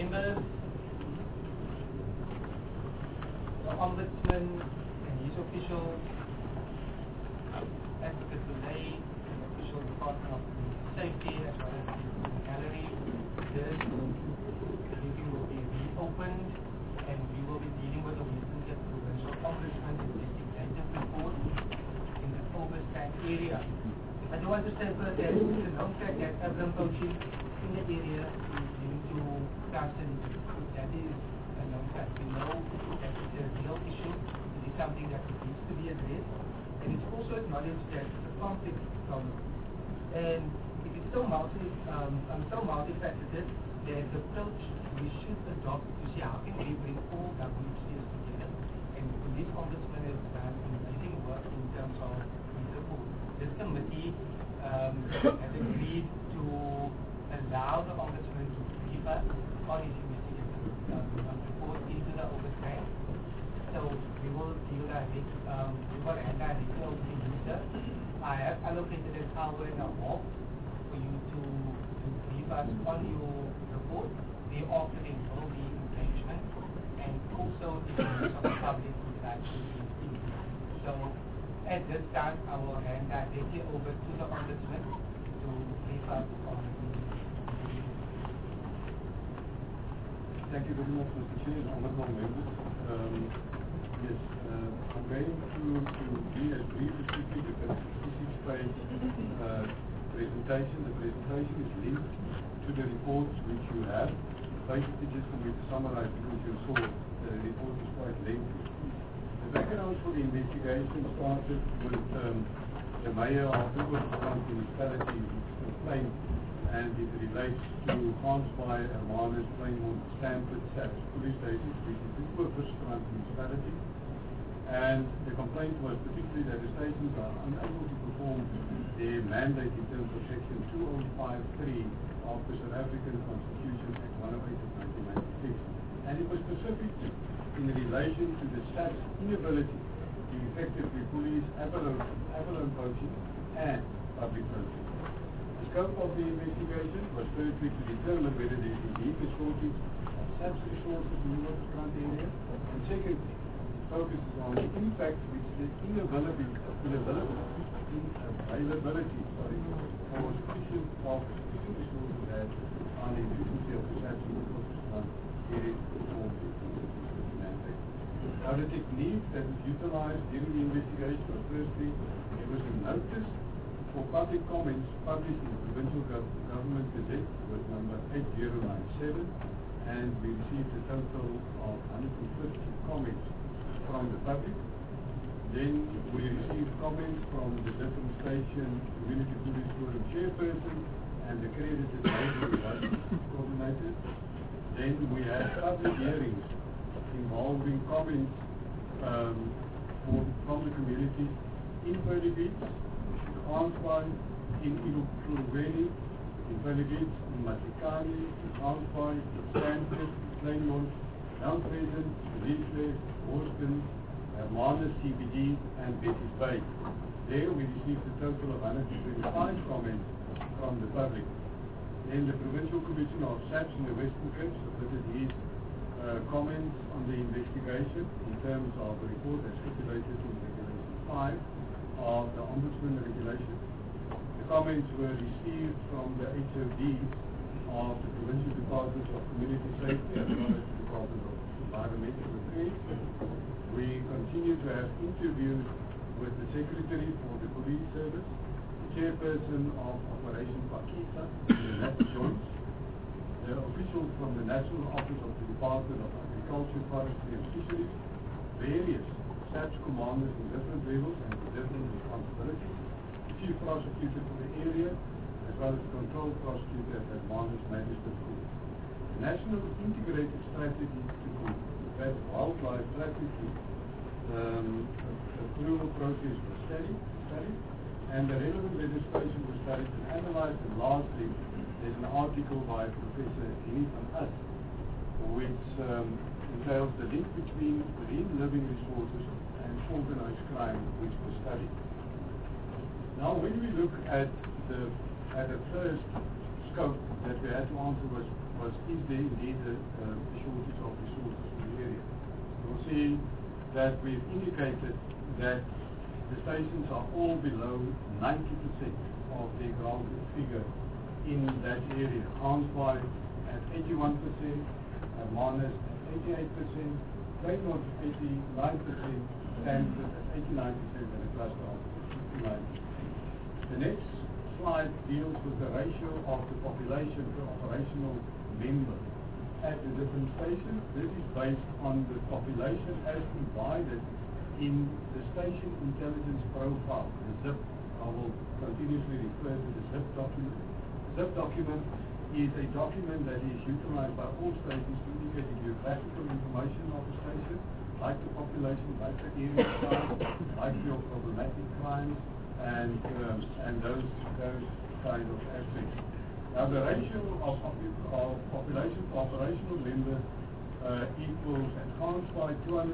members, the Ombudsman and his officials, Advocate Belay, the official Department of Safety, as well as the gallery. This meeting will be reopened, and we will be dealing with the Western Cape Provincial Ombudsman investigative report in the Overstand area. I do want to say first that it's a known fact that Abraham poaching in the area is linked to Carson. That is a known fact. We know that it's a real issue. It is something that needs to be addressed. And it's also acknowledged that it's a complex problem. And it is so multifaceted that the approach we should adopt to see how can we bring all government spheres together. And the police ombudsman has done amazing work in terms of his report. This committee has agreed to allow the ombudsman to brief us on his investigative report into the Overstand. So we will deal directly, we will hand directly over to you, sir. I have allocated an hour and a half for you to brief us on your report. Thereafter there will be engagement and also the use of the public would like to be in. So at this time I will hand directly over to the ombudsman to brief us on the Thank you very much, Mr. Chair and honorable members. Yes, I'm going to be as brief as quickly because it's a 66-page presentation. The presentation is linked to the reports which you have. Basically, just for me to summarize, because you saw the report is quite lengthy. The background for the investigation started with the mayor of the Overstand municipality complaint, and it relates to Gansbaai, Hermanus, Kleinmond, Stamford, Saps police stations, which is the Overstand municipality. And the complaint was particularly that the stations are unable to perform their mandate in terms of Section 2053 of the South African Constitution Act 108 of 1996. And it was specifically in relation to the SAP's inability to effectively police abalone poaching and public poaching. The scope of the investigation was firstly to determine whether there is indeed a shortage of SAP's resources in the Waterfront area, and secondly, focuses on the impact which the availability for sufficient resources has on the efficiency of the SAP's in the Waterfront area to perform the mandate. Now, the technique that was utilized during the investigation was firstly, there was a notice for public comments published in the Provincial Government Gazette with number 8097, and we received a total of 150 comments from the public. Then we received comments from the different station community police forum chairperson and accredited labor relations coordinators. Then we had public hearings involving comments from the communities in Pearly Beach, Gansbaai, in Ilugweni, in Pearly Beach, in Matikani, in Gansbaai, in Stamford, Kleinmond, Mount Pleasant, Leaflet, Houston, Hermanus CBD, and Betty's Bay. There we received a total of 125 comments from the public. Then the Provincial Commissioner of SAPS in the Western Cape submitted his comments on the investigation in terms of a report as stipulated in Regulation 5 of the Ombudsman Regulation. The comments were received from the HODs of the Provincial Departments of Community Safety as well as the Department of Environmental Affairs. We continue to have interviews with the Secretary for the Police Service, the Chairperson of Operation Pakita, the Nat Jones, the officials from the National Office of the Department of Agriculture, Forestry and Fisheries, various SAPS commanders in different levels and with different responsibilities, the Chief Prosecutor for the area, as well as the Control Prosecutor at Hermanus Magistrate Court. The National Integrated Strategy to combat wildlife trafficking approval process was studied, and the relevant legislation was studied and analyzed, and lastly, there's an article by Professor Henny van Us, which entails the link between marine living resources and organized crime, which was studied. Now, when we look at the first scope that we had to answer was was, is there indeed a shortage of resources in the area? You'll see that we've indicated that the stations are all below 90% of their granted figure in that area. Gansbaai at 81%, Hermanus at 88%, Kleinmond at 89%, Stanford at 89%, and a cluster of 59%. The next slide deals with the ratio of the population to operational members at the different stations. This is based on the population as divided in the station intelligence profile, the ZIP. I will continuously refer to the ZIP document. ZIP document is a document that is utilized by all stations to indicate the geographical information of the station, like the population, like the area size, like your problematic crimes, and those kind of aspects. Now the ratio of population to operational members equals at Gansbaai 258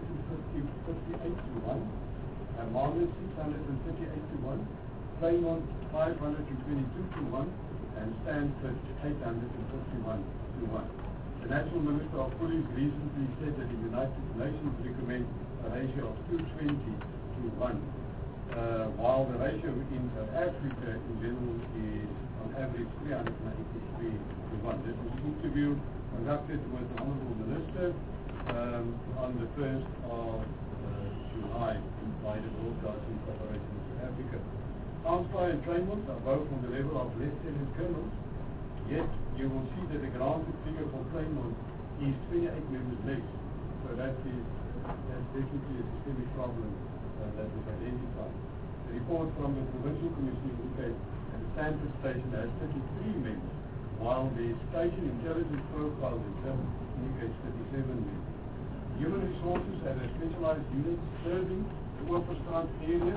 to 1, Hermanus 638 to 1, Kleinmond 522 to 1, and Stanford 851 to 1. The National Minister of Police recently said that the United Nations recommend a ratio of 220 to 1, while the ratio in South Africa in general is on average 393 to 1. This was an interview conducted with the Honourable Minister on the 1st of July by the Broadcasting Corporation of South Africa. Gansbaai and Kleinmond are both on the level of lieutenant colonels, yet you will see that the granted figure for Kleinmond is 28 members less. So that's definitely a systemic problem that was identified. The report from the Provincial Commission indicates that the Stanford station has 33 members, while the station intelligence profile itself indicates 37 members. Human resources have a specialized unit serving the Oorpoortstrand area.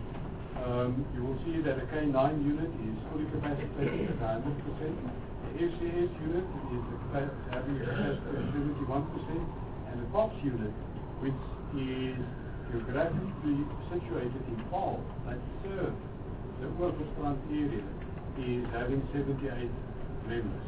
You will see that the K9 unit is fully capacitated at 100%. The FCS unit is having a capacity of 71%, and the POPS unit, which is geographically situated in Paarl, that serves the Oorpoortstrand area, is having 78 members.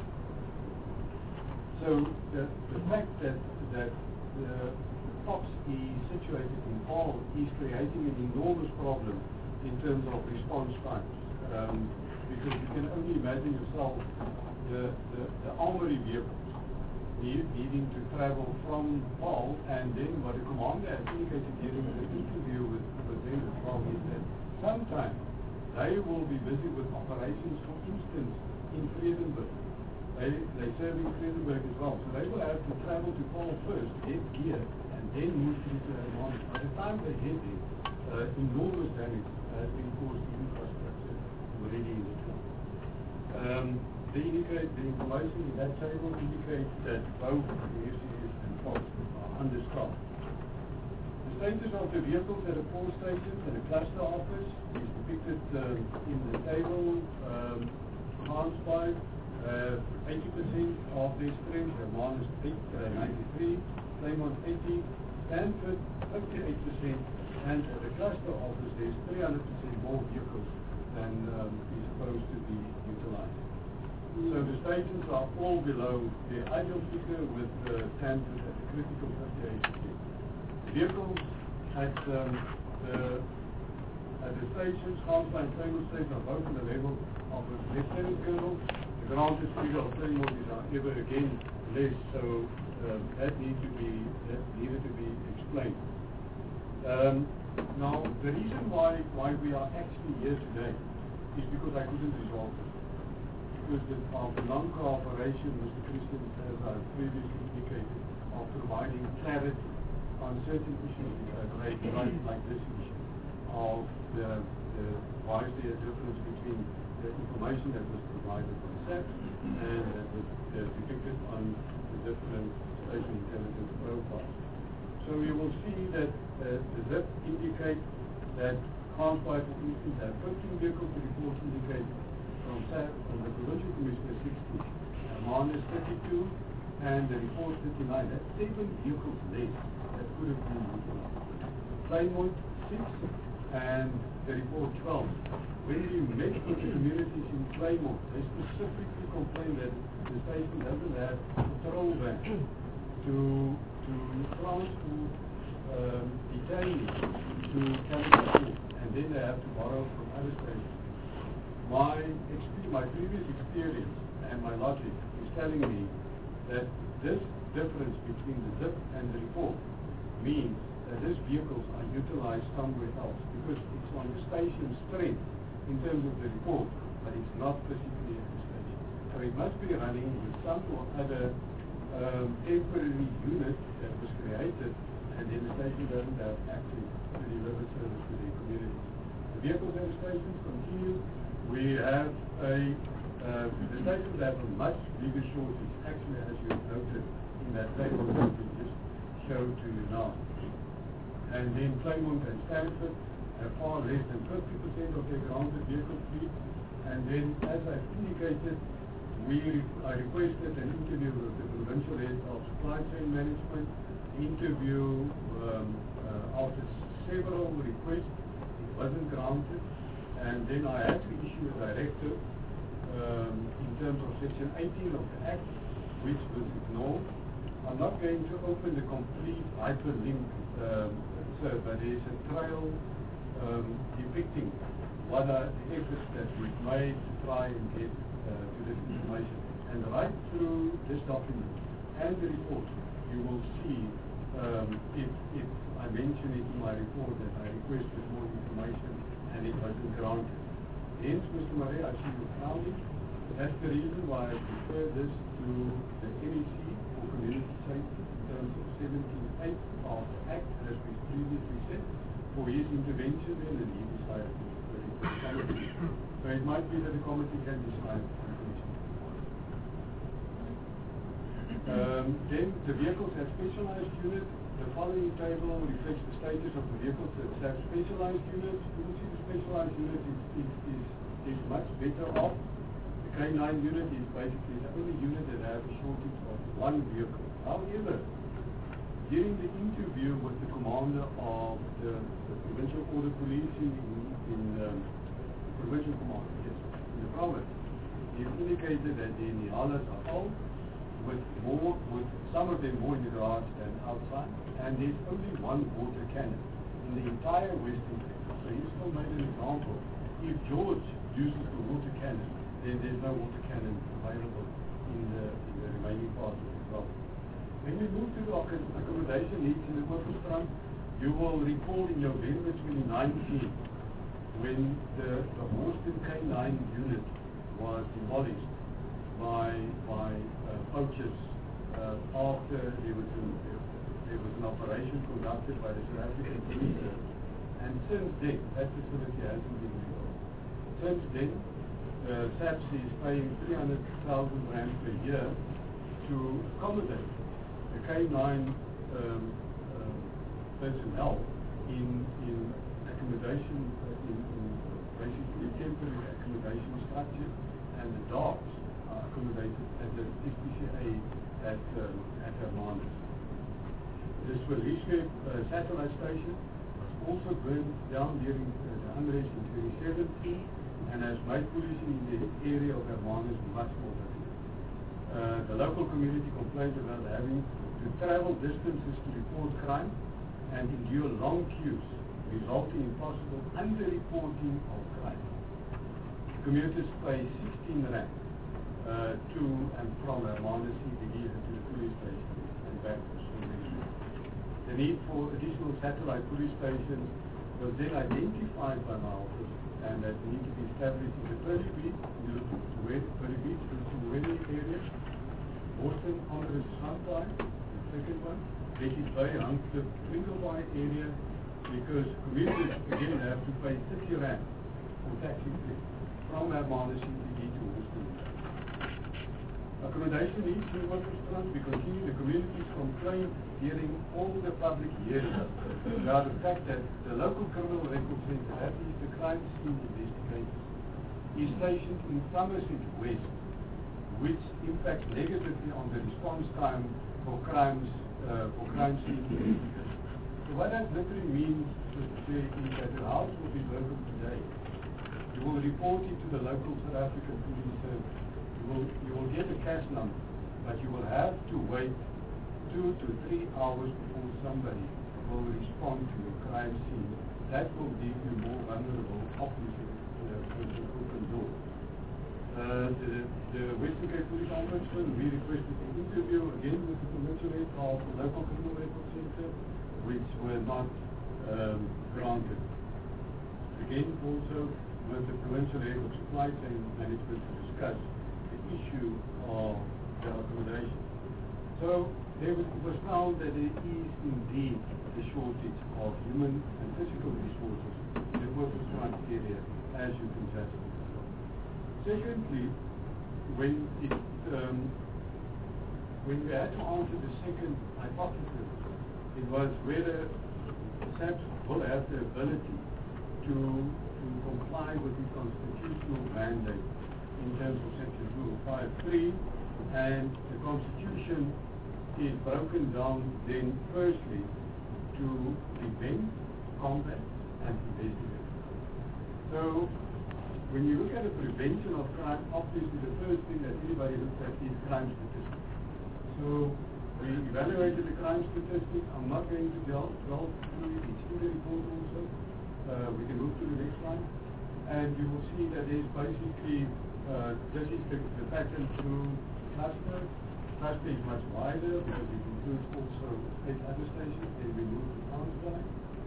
So the fact that the POPS is situated in Paarl is creating an enormous problem in terms of response times, because you can only imagine yourself the armory vehicles needing to travel from Paarl, and then what the commander has indicated during the interview with them as well is that sometimes they will be busy with operations, for instance, in Vredenburg. They serve in Vredenburg as well, so they will have to travel to Paarl first, get gear, and then move into Hermanus. By the time they get there, enormous damage has been caused to infrastructure already in the town. The information in that table indicates that both the FCS and POPS are understaffed. The status of the vehicles at the 4 stations and the cluster office is depicted in the table. Gansbaai, 80% of their strength, Hermanus 93, Kleinmond 80, Stanford 58%, and at the cluster office there's 300% more vehicles than is supposed to be utilized. So the stations are all below their ideal figure, with Stanford at the critical 58%. Vehicles at the stations, Gansbaai and Kleinmond stations, are both on the level of a lieutenant colonel. The granted figure of Kleinmond is ever again less, so that needed to be explained. Now, the reason why we are actually here today is because I couldn't resolve it. Because of the non-cooperation, Mr. Christian, as I previously indicated, of providing clarity on certain issues which I've raised, like this issue of why is there a difference between the information that was provided by SAP and that was depicted on the different station intelligence profiles. So you will see that the ZIP indicates that Gansbaai, for instance, have 15 vehicles. The report indicates from SAP, from the Provincial Commissioner, 60, Hermanus 32, and the report 39. That's 7 vehicles less that could have been utilized. Kleinmond 6, and the report 12. When we met with the communities in Claymont, they specifically complained that the station doesn't have patrol van to transport detainees to California, and then they have to borrow from other stations. My previous experience and my logic is telling me that this difference between the zip and the report means that these vehicles are utilized somewhere else because it's on the station's strength in terms of the report, but it's not physically at the station. So it must be running with some or other temporary unit that was created, and then the station doesn't have access to deliver service to the community. The vehicles at the stations continue. We have the stations have a much bigger shortage, actually, as you noted in that table that we just showed to you now. And then Claymont and Stanford have far less than 50% of their grounded vehicle fleet. And then, as I've indicated, I requested an interview with the provincial head of supply chain management. Interview after several requests, it wasn't granted. And then I had to issue a directive in terms of Section 18 of the Act, which was ignored. I'm not going to open the complete hyperlink, sir, but there is a trail depicting what are the efforts that we've made to try and get to this information. And right through this document and the report, you will see if I mention it in my report that I requested more information and it wasn't granted. Hence, Mr. Marais, I see you frowning. That's the reason why I prefer this to the NEC for community safety in terms of 17.8 of the Act, as we previously said, for his intervention in, and he decided to put it to the committee. So it might be that the committee can decide on the commission. Then the vehicles have specialized units. The following table reflects the status of the vehicles that have specialized units. You will see the specialized unit is much better off. The K9 unit is basically the only unit that has a shortage of one vehicle. However, during the interview with the commander of the provincial border policing in provincial command, yes, in the province, he indicated that the Nihalas are old, with some of them more in the garage than outside, and there's only one water cannon in the entire Western Cape. So he still made an example. If George uses the water cannon, then there's no water cannon available in the remaining parts of the province. When we move to the accommodation needs in the Oortgespruit, you will recall in November 2019 when the Horston K9 unit was demolished by poachers after there was an operation conducted by the South African Police Service. And since then, that facility hasn't been rebuilt. Since then, SAPS is paying 300,000 rand per year to accommodate the K9 personnel in accommodation, in basically temporary accommodation structure, and the dogs are accommodated at the SPCA at Hermanus. This Swalishwe satellite station was also burned down during the unrest in 2017 and has made policing in the area of Hermanus much more difficult. The local community complained about having to travel distances to report crime and endure long queues, resulting in possible underreporting of crime. Commuters pay 16 rand to and from Hermanus CBD to the police station and back to Swalishwe. The need for additional satellite police stations was then identified by my office, and that need to be established in the Pearly Beach, the area, Boston, Honors, Sunshine, the second one, Betty's Bay, Huntsville, Tringleby area, because commuters again have to pay 30 rand for taxi fare from Hermanus CBD to Boston. Accommodation needs in Oortgespruit, we continue the community's complaint during all the public hearings about the fact that the local criminal record center, that is the crime scene investigators, is stationed in Somerset West, which impacts negatively on the response time for crime scene investigation. So what that literally means is that the house will be broken today. You will report it to the local South African Police Service. You will get a cash number, but you will have to wait 2 to 3 hours before somebody will respond to your crime scene. That will leave you more vulnerable, obviously, to the open door. The Western Cape Police Ombudsman, we requested an interview again with the Commissioner of the Local Criminal Record Center, which were not granted. Again, also with the Provincial Head of Supply Chain Management to discuss the issue of the accommodation. So it was found that there is indeed a shortage of human and physical resources in the Workers' Front area, as you can judge. Secondly, when we had to answer the second hypothesis, it was whether SAPS will have the ability to comply with the constitutional mandate in terms of Section 205(3), and the Constitution is broken down then firstly to prevent, combat, and investigate. So when you look at the prevention of crime, obviously the first thing that anybody looks at is crime statistics. So we evaluated the crime statistics. I'm not going to delve through it. It's in the report also. We can move to the next one. And you will see that there's basically, this is the pattern through cluster. Cluster is much wider because it includes also 8 other stations. Then we move to Transvaal.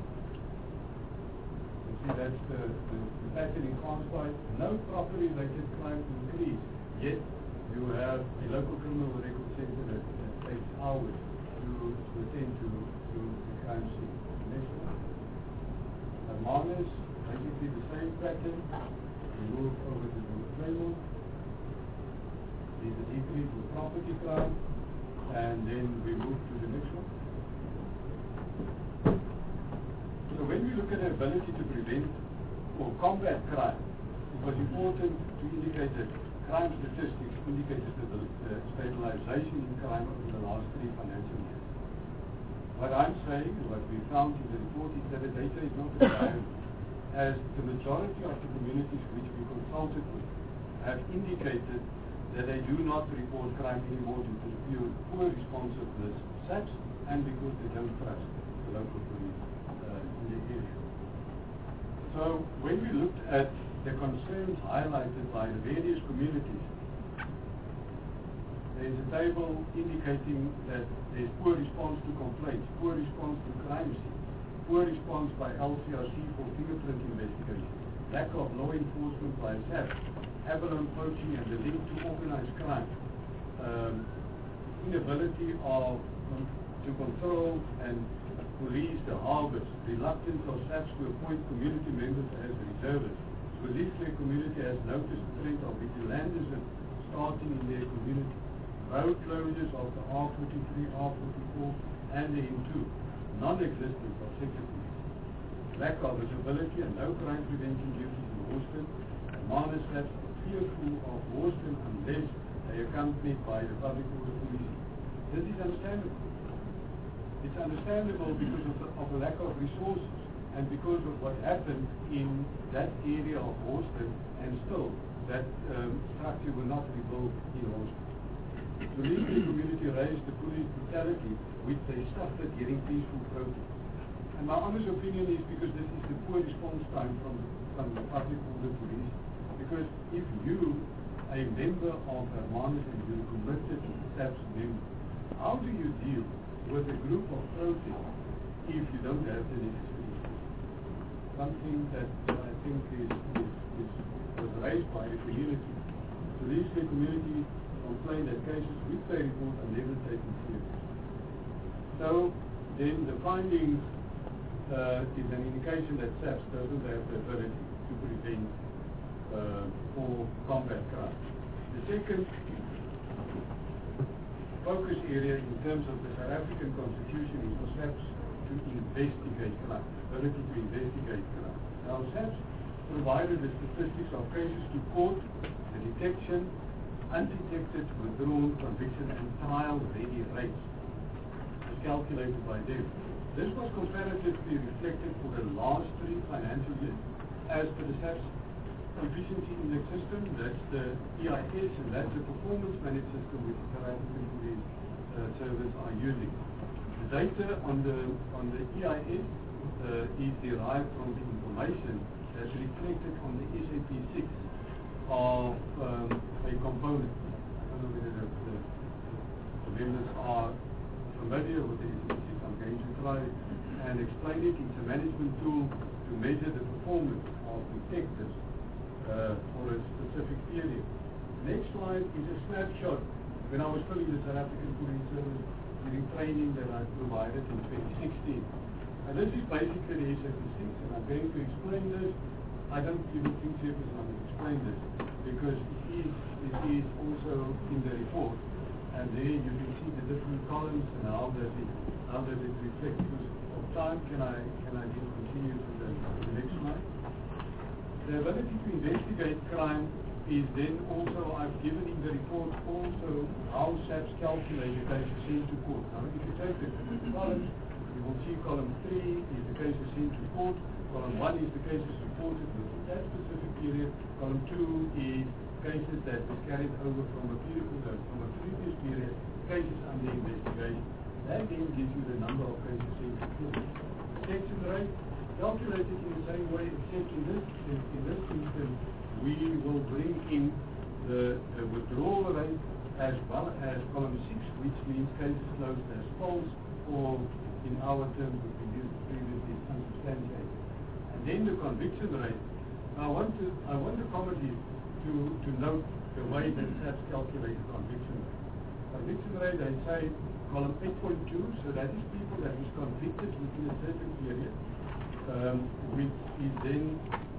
You see that's the pattern in Transvaal. No properly related crime increase, yet you have a local criminal record center that takes hours to attend to the crime scene. Next one. Hermanus, basically the same pattern. We move over to the Claymont. There's a decrease in property crime, and then we move to the next one. So when we look at the ability to prevent or combat crime, it was important to indicate that crime statistics indicated the stabilization in crime over the last 3 financial years. What I'm saying, and what we found in the report, is that the data is not reliable, as the majority of the communities which we consulted with have indicated that they do not report crime anymore due to the poor responsiveness of SAPS and because they don't trust the local police in the area. So when we looked at the concerns highlighted by the various communities, there is a table indicating that there is poor response to complaints, poor response to crime scene, poor response by LCRC for fingerprint investigation, lack of law enforcement by SAPS, abalone poaching and the link to organized crime, inability to control and police the harbors, reluctance of SAPS to appoint community members as reservists. So this community has noticed the trend of vigilantism starting in their community. Road closures of the R43, R44 and the M2, non-existence of sector police, lack of visibility and no crime prevention duties in Worston, and Hermanus SAPS are fearful of Worston unless they are accompanied by the public order police. This is understandable. It's understandable because of a lack of resources and because of what happened in that area of Worston, and still that structure will not be built in Worston. The Leafley community raised the police brutality which they suffered during peaceful protest. And my honest opinion is because this is the poor response time from the public order police. Because if you, a member of Hermanus, and you're convicted SAPS member, how do you deal with a group of protests if you don't have the necessary resources? Something that I think was raised by the community. The Leafley community complained that cases which they report are never taken seriously. So then the findings is an indication that SAPS doesn't have the ability to prevent or combat crime. The second focus area in terms of the South African Constitution is for SAPS to investigate crime, ability to investigate crime. Now SAPS provided the statistics of cases to court, the detection, undetected, withdrawn, conviction and trial ready rates as calculated by them. This was comparatively reflected for the last 3 financial years as per the SAPS Efficiency Index system. That's the EIS, and that's the performance managed system which the South African Police Service are using. The data on the EIS is derived from the information that's reflected on the SAP 6 of a component. I don't know whether the members are familiar with the SAP 6. I'm going to try and explain it. It's a management tool to measure the performance of detectives for a specific period. The next slide is a snapshot. When I was filling the South African Police Service during training that I provided in 2016. And this is basically the SAP 6, and I'm going to explain this. I don't even think Chairperson will explain this because it is also in the report, and there you can see the different columns and how does it reflect. Because of time, can I just continue to the next slide? The ability to investigate crime is then also, I've given in the report also how SAPS calculated cases sent to court. Now if you take the columns, you will see column 3 is the cases sent to court, column 1 is the cases reported within that specific period, column 2 is cases that was carried over from a previous period, cases under investigation. That then gives you the number of cases sent to court. Detection rate, calculated in the same way, except in this instance, we will bring in the withdrawal rate as well as column 6, which means cases closed as false, or in our terms, which we used previously, unsubstantiated. And then the conviction rate. Now, I want the committee to note the way that SAPS calculated conviction rate. Conviction rate, they say column 8.2, so that is people that is convicted within a certain period, which is then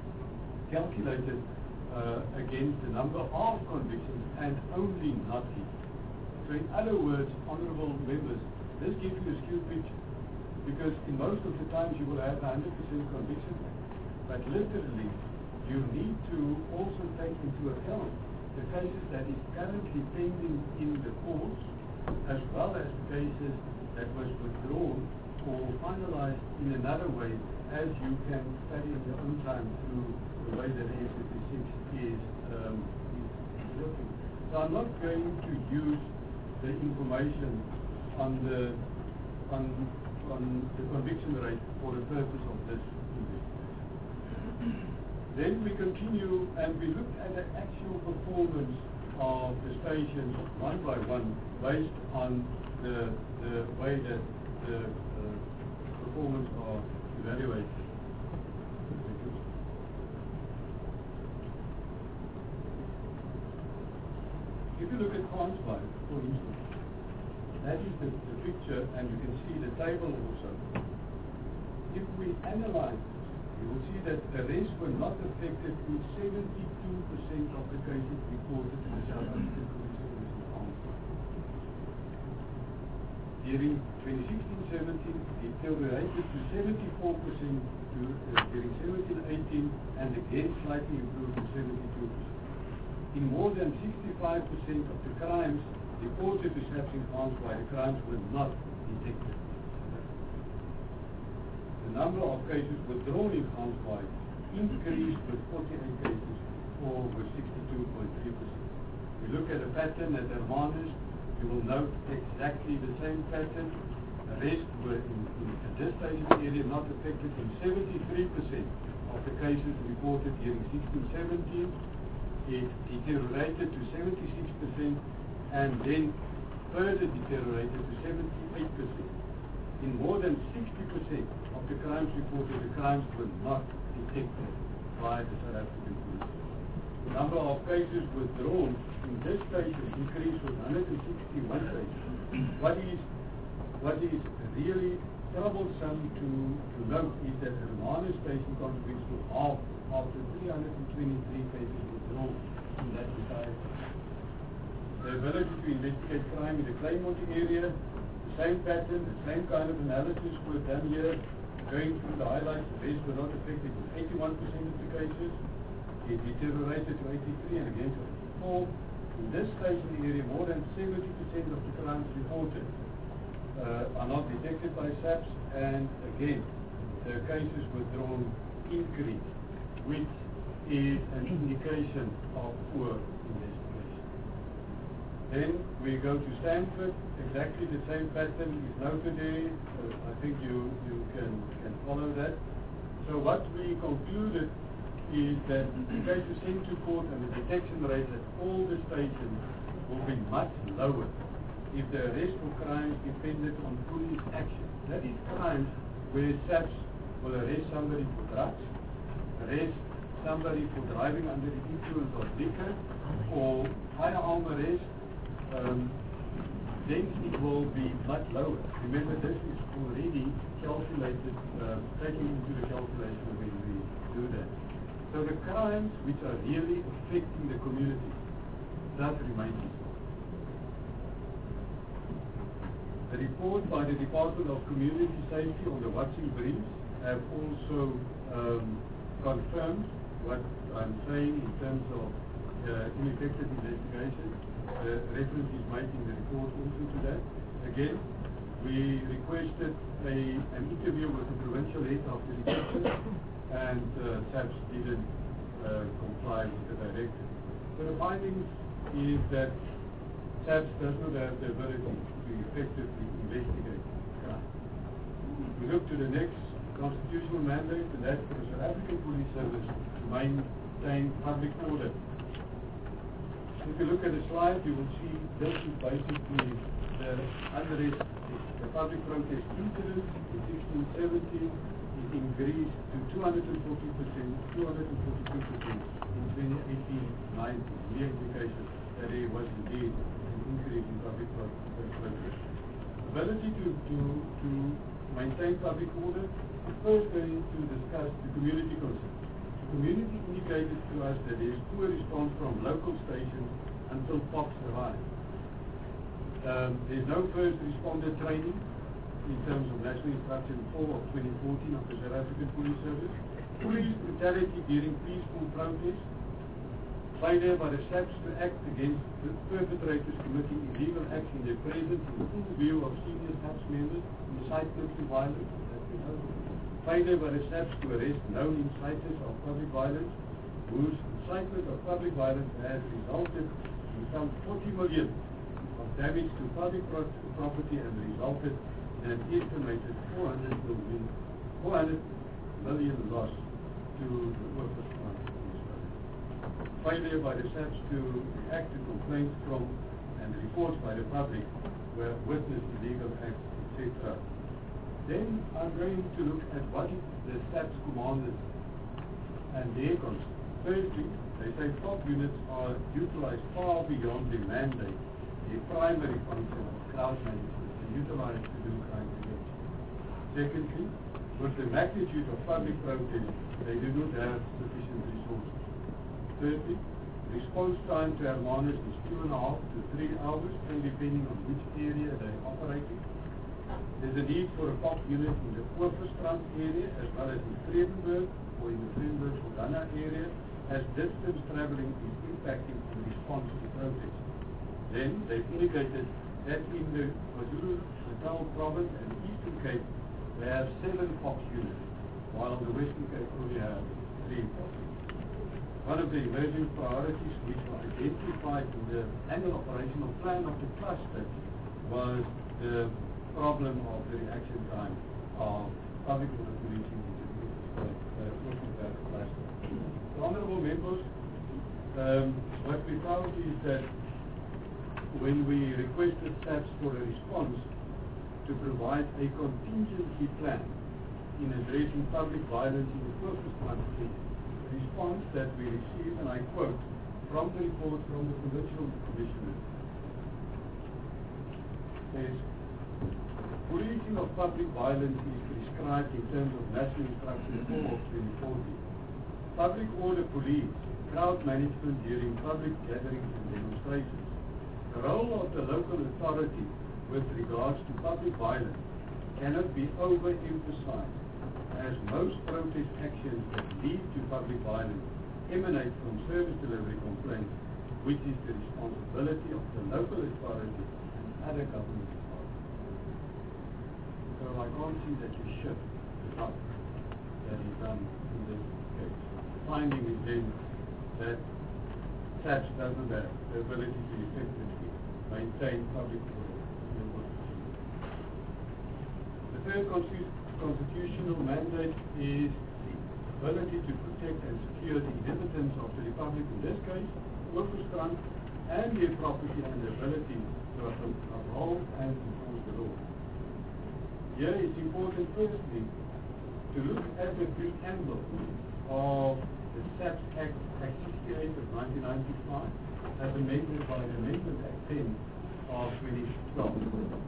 calculated against the number of convictions and only not guilty. So in other words, honorable members, this gives you a skewed picture, because in most of the times you will have 100% conviction rate, but literally you need to also take into account the cases that is currently pending in the courts, as well as the cases that was withdrawn or finalized in another way, as you can study in your own time through the way that SAP 6 is working. So I'm not going to use the information on the conviction rate for the purpose of this investigation. Then we continue and we look at the actual performance of the stations one by one based on the way that the performance are evaluated. If you look at Transvaal, for instance, that is the picture, and you can see the table also. If we analyze this, you will see that arrests were not affected in 72% of the cases reported in the South African Police Service in Transvaal. During 2016-17, it deteriorated to 74% during 17-18, and again slightly improved to 72%. In more than 65% of the crimes reported to SAPS in Transvaal, the crimes were not detected. The number of cases withdrawn in Transvaal increased with 48 cases, or with 62.3%. We look at a pattern at Hermanus, you will note exactly the same pattern. The rest were at this station area not affected in 73% of the cases reported during 16-17. It deteriorated to 76%, and then further deteriorated to 78%. In more than 60% of the crimes reported, the crimes were not detected by the South African Police. The number of cases withdrawn in this station increased with 161 cases. What is really troublesome to note is that the Hermanus station contributes to half of the 323 cases withdrawn in that entire station. The ability to investigate crime in the Claremont area, the same pattern, the same kind of analysis was done here. Going through the highlights, the rest were not affected in 81% of the cases. It deteriorated to 83 and again to 84. In this station area, more than 70% of the crimes reported are not detected by SAPS, and again, the cases withdrawn increase, which is an indication of poor investigation. Then we go to Stanford. Exactly the same pattern is noted there. I think you can follow that. So what we concluded is that the cases sent to court and the detection rate at all the stations will be much lower if the arrest for crimes depended on police action. That is crimes where SAPS will arrest somebody for drugs, arrest somebody for driving under the influence of liquor, or firearm arrest, then it will be much lower. Remember, this is already calculated, taken into the calculation when we do that. So the crimes which are really affecting the community, that remains. The report by the Department of Community Safety on the watching briefs have also confirmed what I'm saying in terms of ineffective investigation. Reference is made in the report also to that. Again, we requested an interview with the provincial head of the detection, and SAPS didn't comply with the directive. So the findings is that SAPS does not have the ability to effectively investigate crime. We look to the next constitutional mandate, and that's for the South African Police Service to maintain public order. If you look at the slide, you will see this is basically the unrest, the public protest incidents in 1670. It increased to 240%, 242% in 2018-19. Clear indication that there was indeed an increase in public protest. Ability to maintain public order. First, going to discuss the community concern. The community indicated to us that there is poor response from local stations until POPs arrive. There is no first responder training in terms of National Instruction 4 of 2014 of the South African Police Service. Police brutality during peaceful protests. Failure by the SAPS to act against the perpetrators committing illegal acts in their presence in full view of senior SAPS members, incitement to violence. Failure by the SAPS to arrest known inciters of public violence, whose incitement of public violence has resulted in some 40 million of damage to public property and resulted in an estimated 400 million loss to the workers' fund. Failure by the SAPS to react to complaints from and reports by the public who have witnessed illegal acts, etc. Then I'm going to look at what the SAPS commanders and their concern. Firstly, they say top units are utilized far beyond their mandate, their primary function of crowd management, and utilized to do crime prevention. Secondly, with the magnitude of public protest, they do not have sufficient resources. Thirdly, response time to Hermanus is 2.5 to 3 hours, and depending on which area they are operating. There's a need for a POP unit in the Oeverstrand area as well as in Vredenburg or in the Vredenburg-Saldanha area, as distance traveling is impacting the response to protests. Then they indicated that in the KwaZulu-Natal province and the Eastern Cape, they have 7 POP units, while the Western Cape only have 3 POP units. One of the emerging priorities which were identified in the annual operational plan of the cluster was the problem of the reaction time of public order policing working that cluster. So, honorable members, what we found is that when we requested SAPS for a response to provide a contingency plan in addressing public violence in the Oeverstrand area, the response that we received, and I quote from the report from the provincial commissioner, says, policing of public violence is prescribed in terms of National Instruction 4 of 2014. Public order police, crowd management during public gatherings and demonstrations. The role of the local authority with regards to public violence cannot be overemphasized, as most protest actions that lead to public violence emanate from service delivery complaints, which is the responsibility of the local authority and other government authorities. So I can't see that you shift the job that is done in this case. The finding is then that SAPS doesn't have the ability to effectively maintain public order. The third constitutional mandate is the ability to protect and secure the inhabitants of the Republic, in this case, workers' crime, and their property, and the ability to uphold and enforce the law. Here it's important, firstly, to look at the preamble of the SAPS Act 68 of 1995, as amended by the Amendment Act 10 of 2012.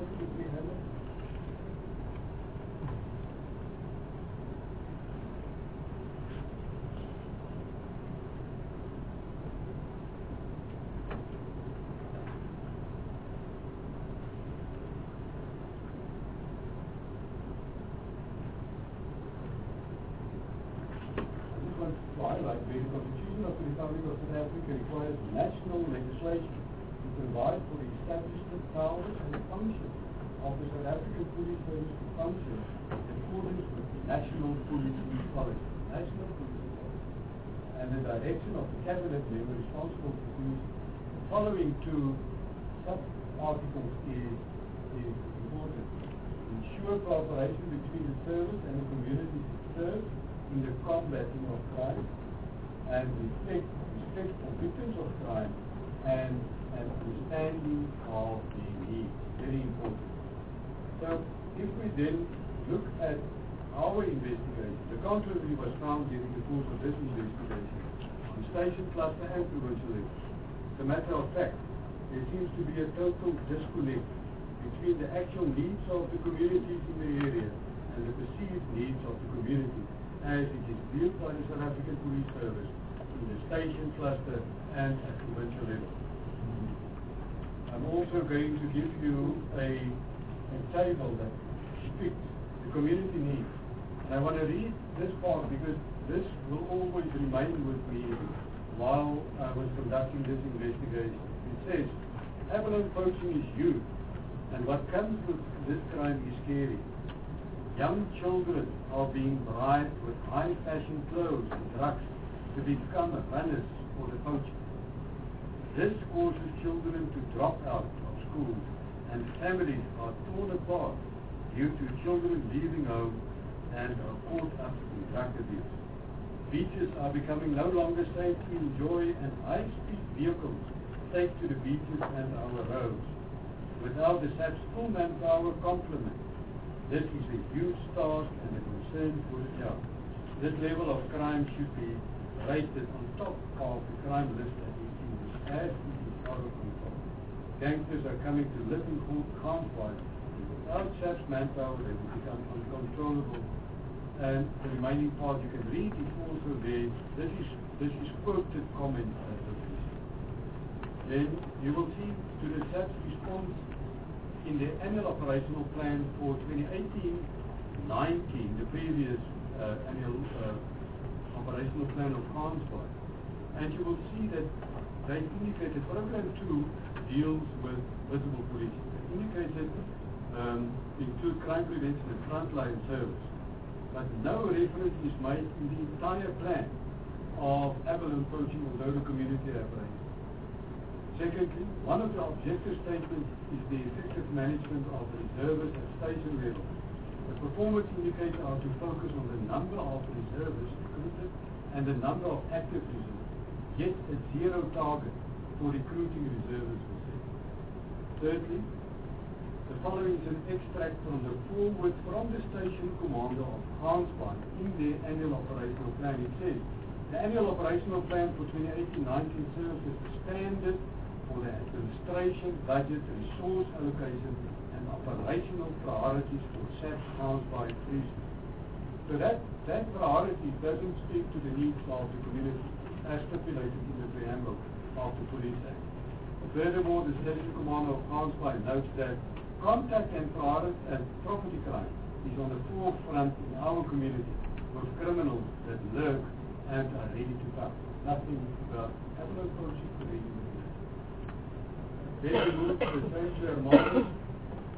The Constitution of the Republic of South Africa requires national legislation to provide for the establishment, powers, and functions of the South African Police Service to function in accordance with the National Police Policy. National Police Policy. And the direction of the Cabinet member responsible for police, the following two sub-articles is important. Ensure cooperation between the service and the communities it serves in the combating of crime, and respect for victims of crime, and an understanding of the needs. Very important. So, if we then look at our investigation, the contrary was found during the course of this investigation on station, cluster, and provincial level. As a matter of fact, there seems to be a total disconnect between the actual needs of the communities in the area and the perceived needs of the community, as it is viewed by the South African Police Service in the station, cluster, and at provincial level. I'm also going to give you a table that depicts the community needs. And I want to read this part because this will always remain with me while I was conducting this investigation. It says, Abalone poaching is huge, and what comes with this crime is scary. Young children are being bribed with high-fashion clothes and drugs to become runners for the poacher. This causes children to drop out of school, and families are torn apart due to children leaving home and are caught up in drug abuse. Beaches are becoming no longer safe to enjoy, and high-speed vehicles take to the beaches and our roads. Without the SAP's full manpower complement, this is a huge task and a concern for the job. This level of crime should be rated on top of the crime list that is in this as it is out of control. Gangsters are coming to live in Transvaal, and without SAP's manpower they will become uncontrollable. And the remaining part you can read is also there. This is quoted comments as the police. Then you will see to the SAP's response in the annual operational plan for 2018-19, the previous annual operational plan of Transvaal. And you will see that they indicated Program 2 deals with visible policing. They indicated include crime prevention and frontline service. But no reference is made in the entire plan of abalone poaching, although the community have raised. Secondly, one of the objective statements is the effective management of reservists at station level. The performance indicators are to focus on the number of reservists recruited and the number of active reservists, yet a zero target for recruiting reservists was set. Thirdly, the following is an extract from the forward from the station commander of Transvaal in their annual operational plan. It says, the annual operational plan for 2018-19 serves as the standard for the administration, budget, resource allocation, and operational priorities for SAP's Transvaal Police. So that priority doesn't speak to the needs of the community as stipulated in the preamble of the Police Act. Furthermore, the station commander of Transvaal notes that contact and property crime is on the forefront in our community with criminals that lurk and are ready to come. Nothing about abalone poaching, ready to come. Then we move to the sanctuary model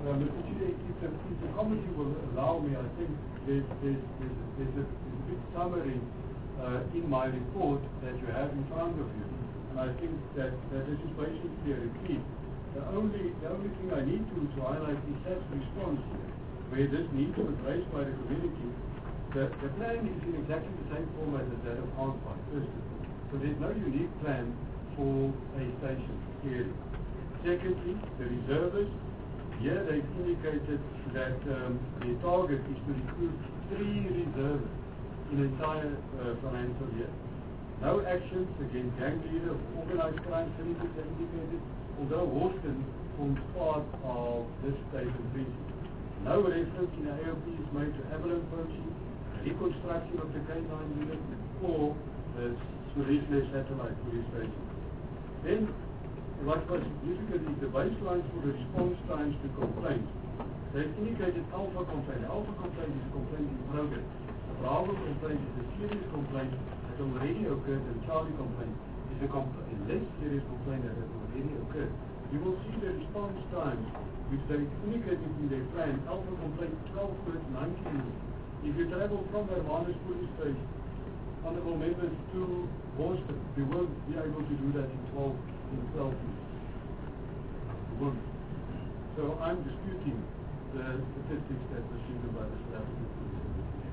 If the committee will allow me, I think there's a big summary in my report that you have in front of you. And I think that this is basically a repeat. The only thing I need to highlight is that response here, where this need was raised by the community. The plan is in exactly the same format as that of Hanspark, first of all. So there's no unique plan for a station area. Secondly, the reservists, here they've indicated that the target is to recruit 3 reservists in the entire financial year. No actions against gang leader or organized crime syndicate indicated, although Houston forms part of this station precinct. No reference in the AOP is made to Avalon poaching, reconstruction of the K9 unit, or the Swedish satellite police station. Then, what was significant is the baselines for the response times to complaints. They've indicated alpha complaint. Alpha complaint is a complaint in progress. A Bravo complaint is a serious complaint that already occurred, and Charlie complaint is a less serious complaint that has already occurred. You will see the response times, which they indicated in their plan. Alpha complaint 12 minutes, 19 minutes. If you travel from Hermanus police station, honorable members, to Boston, you won't be able to do that in 12 minutes. You won't. So I'm disputing the statistics that were given by the South African Police.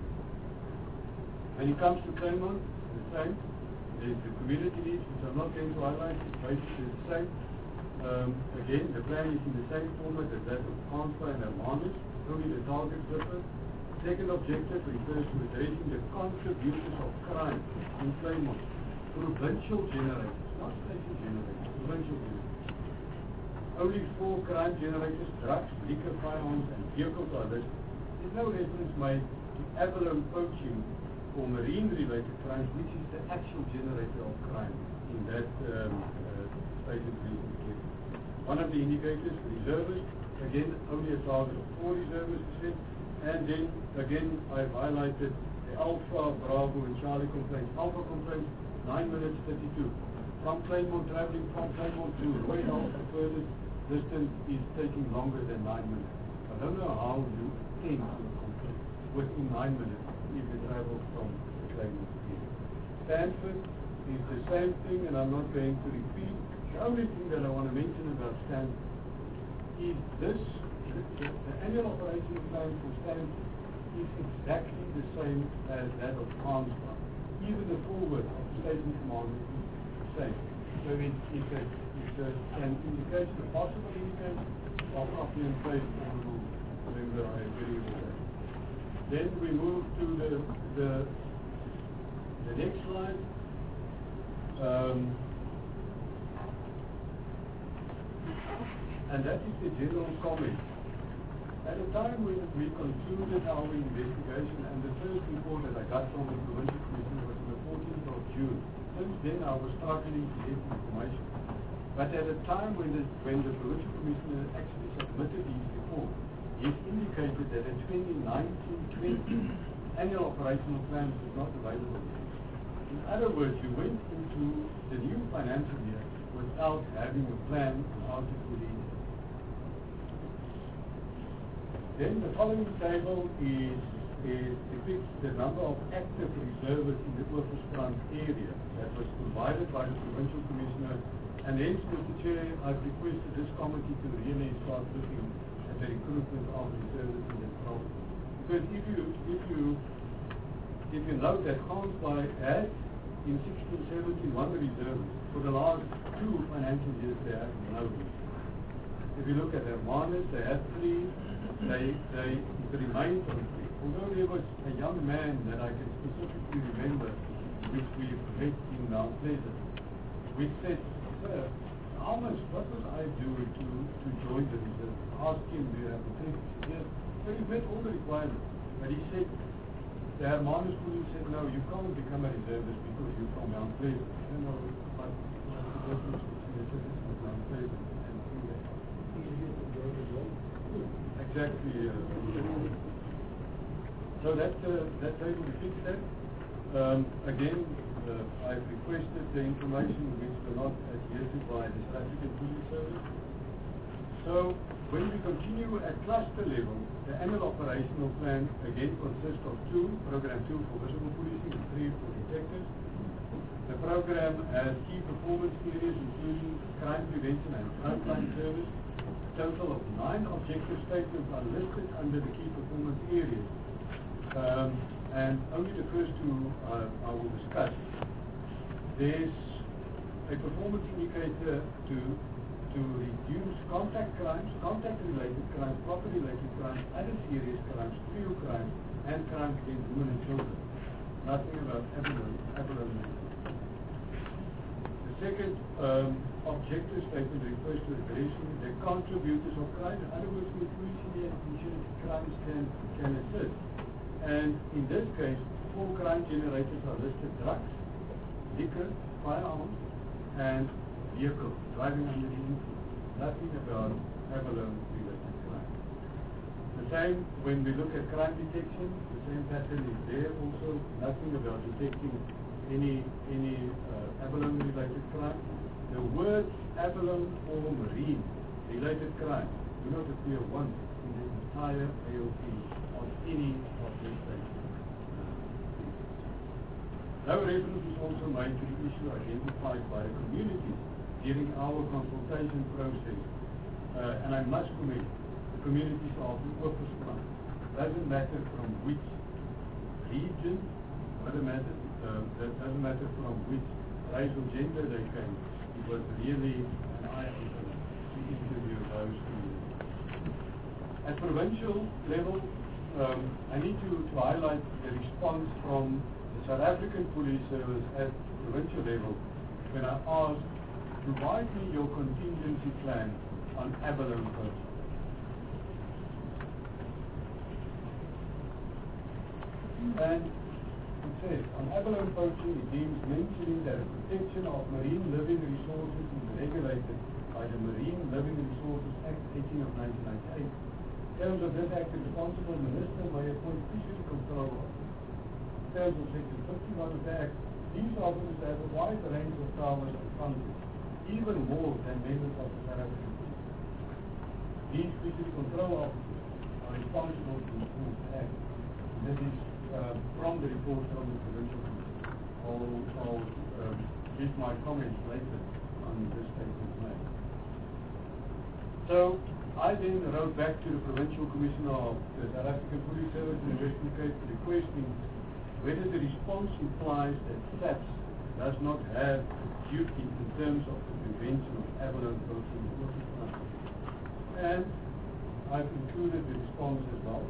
When it comes to Claremont, the same. There's the community needs, which I'm not going to highlight, it's basically the same. Again, the plan is in the same format as that of Hanspark and Hermanus, only the targets differ. Second objective refers to addressing the contributors of crime in Claremont. Provincial generators, not station generators, provincial generators. Only 4 crime generators, drugs, liquor, firearms, and vehicles are listed. There's no reference made to Avalon poaching or marine-related crimes, which is the actual generator of crime in that station precinct. One of the indicators, reservists, again, only a target of 4 reservists is set. And then, again, I've highlighted the Alpha, Bravo, and Charlie complaints. Alpha complaints, 9 minutes 32. From Claremont, traveling from Claremont to Royal, the furthest distance is taking longer than 9 minutes. I don't know how you think to complete within 9 minutes if you travel from Claremont here. Stanford is the same thing, and I'm not going to repeat. The only thing that I want to mention about Stanford is this. The annual operating plan for Stanford is exactly the same as that of Hanspark. Even the forward of the station commander is the same. So it's an indication, a possible indication of copy and paste honorable member. I agree with that. Then we move to the next slide. And that is the general comment. At the time when we concluded our investigation, and the first report that I got from the Provincial Commissioner was on the 14th of June. Since then I was struggling to get information. But at the time when the Provincial Commissioner actually submitted his report, he indicated that the 2019-20 annual operational plan was not available yet. In other words, you went into the new financial year without having a plan on how to put it. Then the following table depicts the number of active reservists in the Oorfront area that was provided by the Provincial Commissioner. And hence, Mr. Chair, I've requested this committee to really start looking at the recruitment of reservists in that province. Because if you note that Hanspark had in 16-17 one reservist, for the last 2 financial years they have no reservist. If you look at Hermanus, they had 3. They remained on 3. Although there was a young man that I can specifically remember, which we met in Mount Pleasant, which said, "Sir, what was I doing to join the reserve?" Asked him, "Do you have a test?" Yes. So he met all the requirements. But he said, the Hermanus police said, "No, you can't become a reservist because you're from Mount Pleasant." I don't know what's the difference between a citizen of Mount Pleasant and Freeway. Exactly. So that table depicts that. Again, I've requested the information which were not adhered to by the South African Police Service. So when we continue at cluster level, the annual operational plan again consists of Program 2 for visible policing and 3 for detectives. The program has key performance areas including crime prevention and frontline service. A total of 9 objective statements are listed under the key performance areas. And only the first 2 I will discuss. There's a performance indicator to reduce contact crimes, contact-related crimes, property-related crimes, other serious crimes, trio crimes, and crimes against women and children. Nothing about abalone. The second objective statement refers to addressing the contributors of crime. In other words, the police ensure crimes can assist. And in this case, 4 crime generators are listed: drugs, liquor, firearms, and vehicle, driving under the influence. Nothing about abalone-related crime. The same when we look at crime detection, the same pattern is there also. Nothing about detecting any abalone-related crime. The words abalone or marine-related crime do not appear once in the entire AOP on any of these statements. No reference is also made to the issue identified by the community during our consultation process. And I must commend the communities of the Opus Plan. Doesn't matter from which region, doesn't matter from which race or gender they came. It was really an eye-opener to interview those communities. At provincial level, I need to highlight the response from the South African Police Service at provincial level when I asked, provide me your contingency plan on abalone poaching. And it says, on abalone poaching, it deems mentioning that the protection of marine living resources is regulated by the Marine Living Resources Act 18 of 1998. In terms of this act, the responsible minister may appoint fishery control officers. In terms of section 51 of the act, these officers have a wide range of powers and functions, even more than members of the South African Police. These fishery control officers are responsible to enforce the act. And this is from the report from the provincial commission. I'll give my comments later on this statement made. So I then wrote back to the provincial commissioner of the South African Police Service to investigate, requesting whether the response implies that SAPS does not have duty in terms of the prevention of abalone poaching in Opus Plan. And I've included the response as well.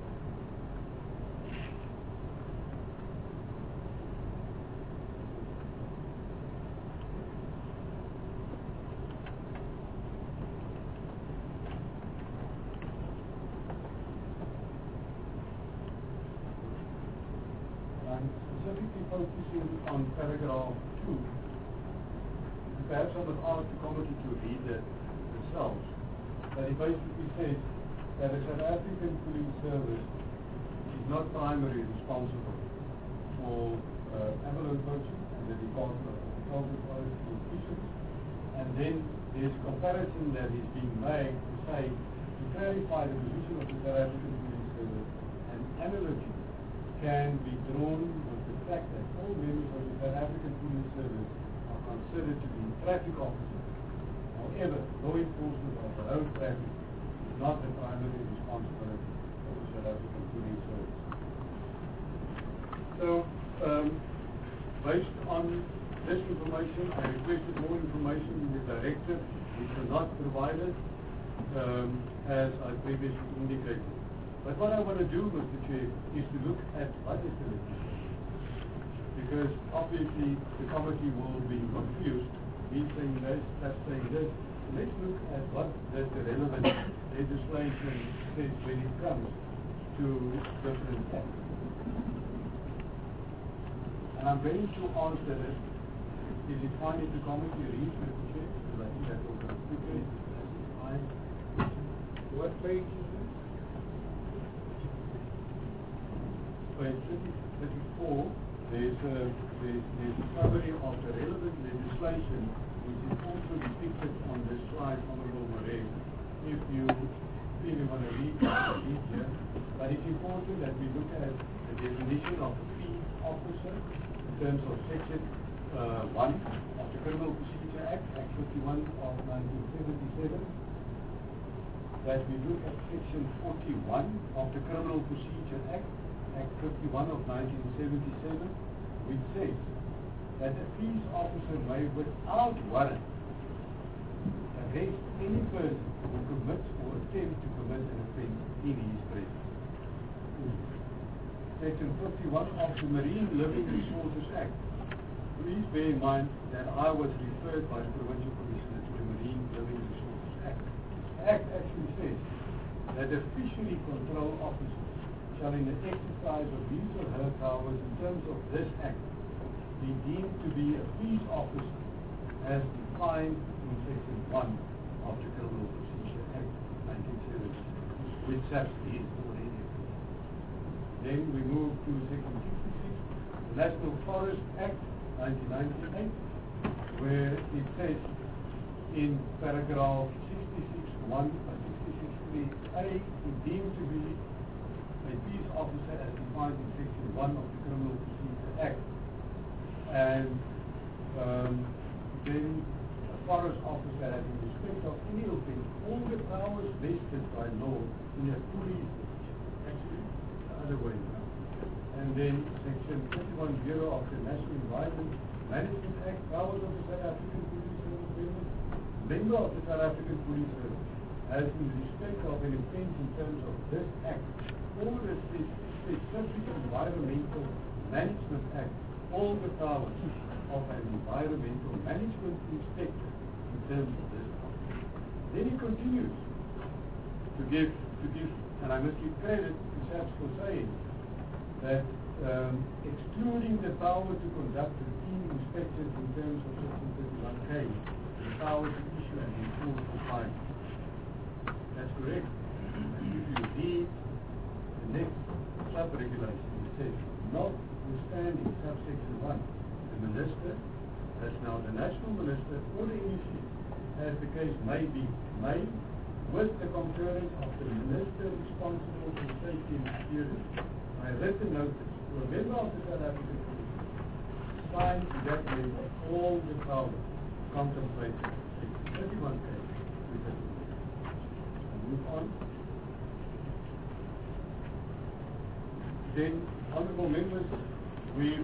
Specifically focusing on paragraph 2, perhaps I would ask the committee to read that themselves, but it basically says that the South African Police Service is not primarily responsible for abalone poaching, and the Department of Agriculture, Forestry and Fisheries. And then there's a comparison that is being made to say, to clarify the position of the South African Police Service, an analogy can be drawn with the fact that all members of the South African Police Service are considered to be traffic officers. However, law enforcement of the road traffic is not the primary responsibility of the South African Police Service. So, based on this information, I requested more information in the directive, which was not provided, as I previously indicated. But what I want to do, Mr. Chair, is to look at what is the legislation. Because obviously the committee will be confused. He's saying this, that's saying this. Let's look at what the relevant legislation says when it comes to different acts. And I'm going to answer this. Is it fine if the committee reads, Mr. Chair? Because I think that will go quickly. What page is this? Page 34, there's a summary of the relevant legislation, which is also depicted on this slide, Honorable Marais. if you really want to read here, but it's important that we look at the definition of a peace officer in terms of section 1 of the Criminal Procedure Act, Act 51 of 1977, that we look at section 41 of the Criminal Procedure Act, Act 51 of 1977, which says that a peace officer may, without warrant, arrest any person who commits or attempts to commit an offence in his presence. Section 51 of the Marine Living Resources Act. Please bear in mind that I was referred by the Provincial Commissioner to the Marine Living Resources Act. The Act actually says that the fishery control officer shall, in the exercise of his or her powers in terms of this Act, be deemed to be a peace officer as defined in Section 1 of the Criminal Procedure Act 1970, which SAPS is already. Then we move to Section 66, the National Forest Act 1998, where it says in paragraph 66.3a, is deemed to be a peace officer as defined in Section 1 of the Criminal Procedure Act. And then a forest officer has, in respect of any offence, all the powers vested by law in a police division. Actually, the other way around. And then Section 31.0 of the National Environment Management Act, powers of the South African Police Service, member of the South African Police Service, has, in respect of an offence in terms of this Act, or the specific Environmental Management Act, all the powers of an environmental management inspector in terms of this Act. Then he continues to give, and I must give credit to SAPS for saying that excluding the power to conduct routine inspections in terms of Section 31K, the power to issue and enforce compliance. That's correct. And if you read the next sub-regulation, it says, notwithstanding subsection 1, the minister, that's now the national minister, or the NEC, as the case may be, may, with the concurrence of the minister responsible for safety and security, by written notice to a member of the South African Police, sign to that member all the powers contemplated in Section 31K. Move on. Then, honourable members, we've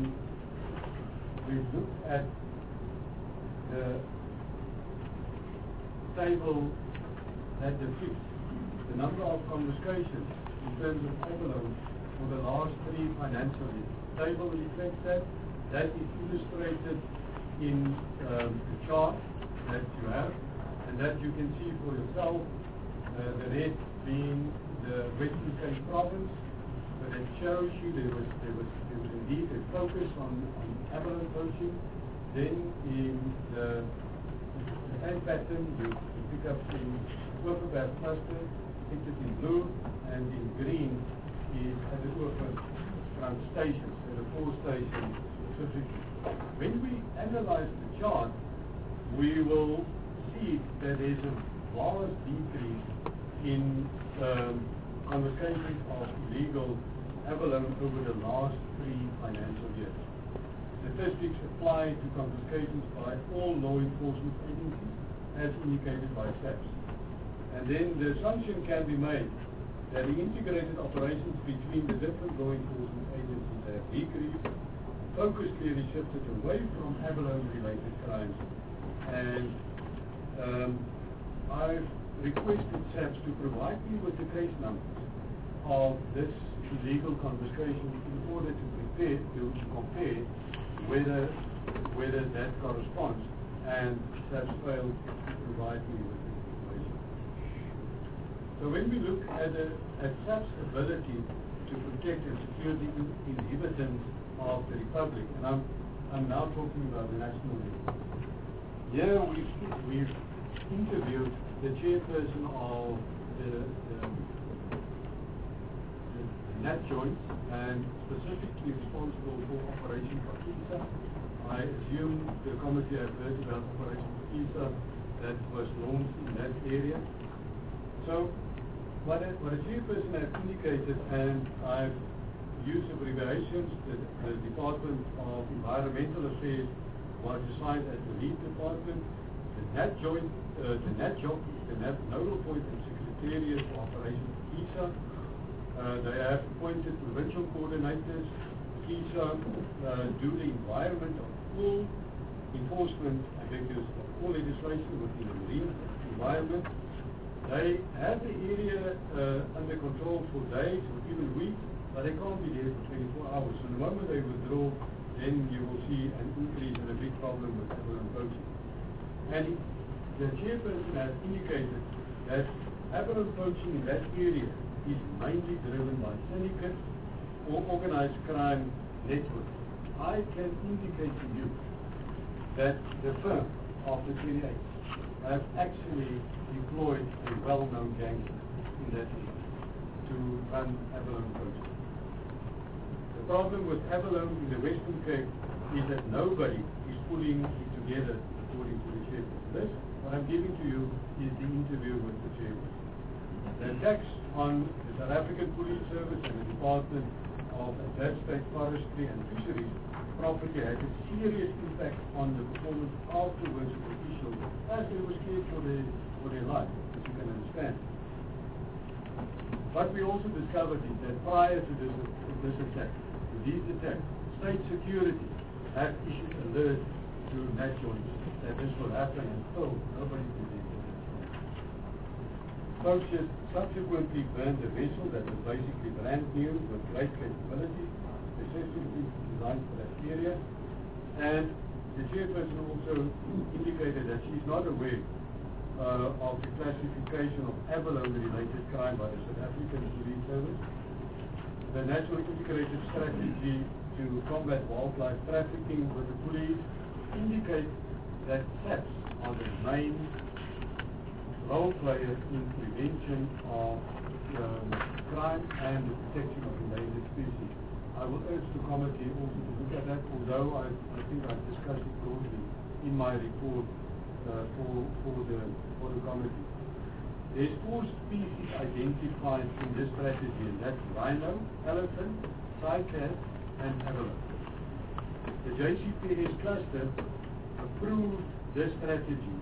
looked at the table that depicts the number of confiscations in terms of abalone for the last 3 financial years. The table reflects that. That is illustrated in the chart that you have, and that you can see for yourself. The red being the Western Cape province, but it shows you there was indeed a focus on abalone poaching. Then in the same pattern, you pick up the Ophir cluster, depicted in blue, and in green is at the Ophir front stations, at the 4 stations specifically. When we analyze the chart, we will see that there's a vast decrease in confiscations of illegal abalone over the last 3 financial years. Statistics apply to confiscations by all law enforcement agencies, as indicated by SAPS. And then the assumption can be made that the integrated operations between the different law enforcement agencies have decreased, focus clearly shifted away from abalone-related crimes, and I've requested SAPS to provide me with the case numbers of this illegal confiscation in order to compare whether that corresponds, and SAPS failed to provide me with this information. So when we look at SAPS' ability to protect and secure the inhabitants of the Republic, and I'm now talking about the national level. Here we've interviewed the chairperson of the NAT joint, and specifically responsible for Operation Pakisa. I assume the committee has heard about Operation Pakisa that was launched in that area. So what a chairperson has indicated, and I've used abbreviations, the Department of Environmental Affairs was assigned as the lead department. The NatJoint, the NatJoc is the Nodal Point and Secretariat for Operations KISA. They have appointed provincial coordinators. KISA do the environment of all enforcement activities of all legislation within the marine environment. They have the area under control for days or even weeks, but they can't be there for 24 hours. So the moment they withdraw, then you will see an increase and a big problem with abalone poaching. And the chairperson has indicated that abalone poaching in that area is mainly driven by syndicates or organized crime networks. I can indicate to you that the firm of the 28 have actually deployed a well-known gangster in that area to run abalone poaching. The problem with abalone in the Western Cape is that nobody is pulling it together according to the chairperson. This, what I'm giving to you, is the interview with the chairperson. The attacks on the South African Police Service and the Department of State Forestry and Fisheries property had a serious impact on the performance afterwards of officials as they were scared for their life, as you can understand. What we also discovered is that prior to this attack, these attacks, state security have issued alert to NatJoint that this will happen, and nobody predicted it. Poachers subsequently burned the vessel that was basically brand new with great capability, specifically designed for that area. And the chairperson also indicated that she's not aware of the classification of abalone-related crime by the South African Police Service. The National Integrated Strategy to Combat Wildlife Trafficking with the police indicate that SAPS are the main role players in prevention of crime and the protection of endangered species. I will urge the committee also to look at that, although I think I've discussed it broadly in my report for the committee. There's 4 species identified in this strategy, and that's rhino, elephant, cycad, and abalone. The JCPS cluster approved this strategy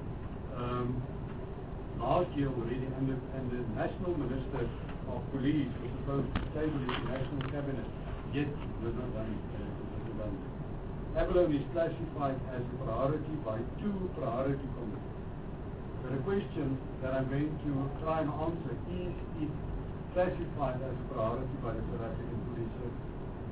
last year already, and the National Minister of Police was supposed to table it in the National Cabinet, yet was not done. Abalone is classified as a priority by 2 priority committees. The question that I'm going to try and answer is it classified as a priority by the South African Police Service?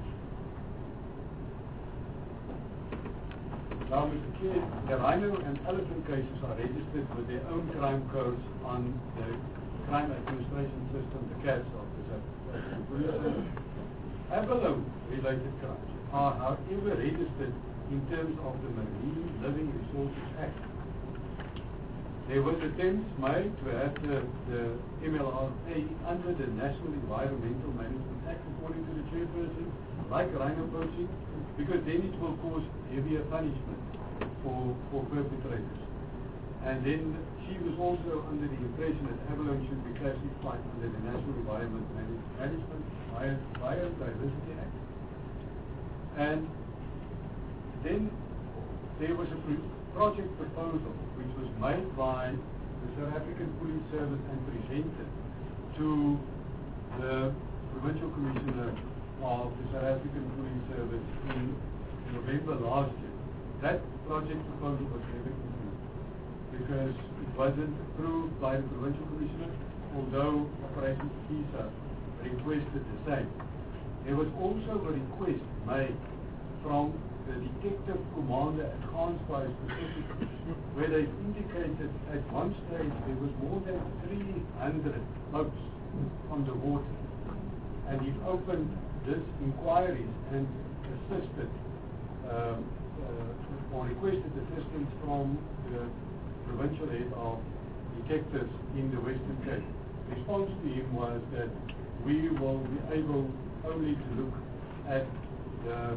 Now, Mr. Chair, the rhino and elephant cases are registered with their own crime codes on the Crime Administration System, the CAS of the South African Police Service. Abalone-related crimes are, however, registered in terms of the Marine Living Resources Act. There was attempts made to have the MLRA under the National Environmental Management Act, according to the chairperson, like rhino poaching, because then it will cause heavier punishment for perpetrators. And then she was also under the impression that abalone should be classified under the National Environment Management Biodiversity Act. And then there was a project proposal which was made by the South African Police Service and presented to the Provincial Commissioner of the South African Police Service in November last year. That project proposal was never implemented because it wasn't approved by the Provincial Commissioner, although Operation KISA requested the same. There was also a request made from the detective commander at Gansbaai specifically, where they indicated at one stage there was more than 300 boats on the water. And he opened this inquiries and assisted or requested assistance from the provincial head of detectives in the Western Cape. The response to him was that we will be able only to look at the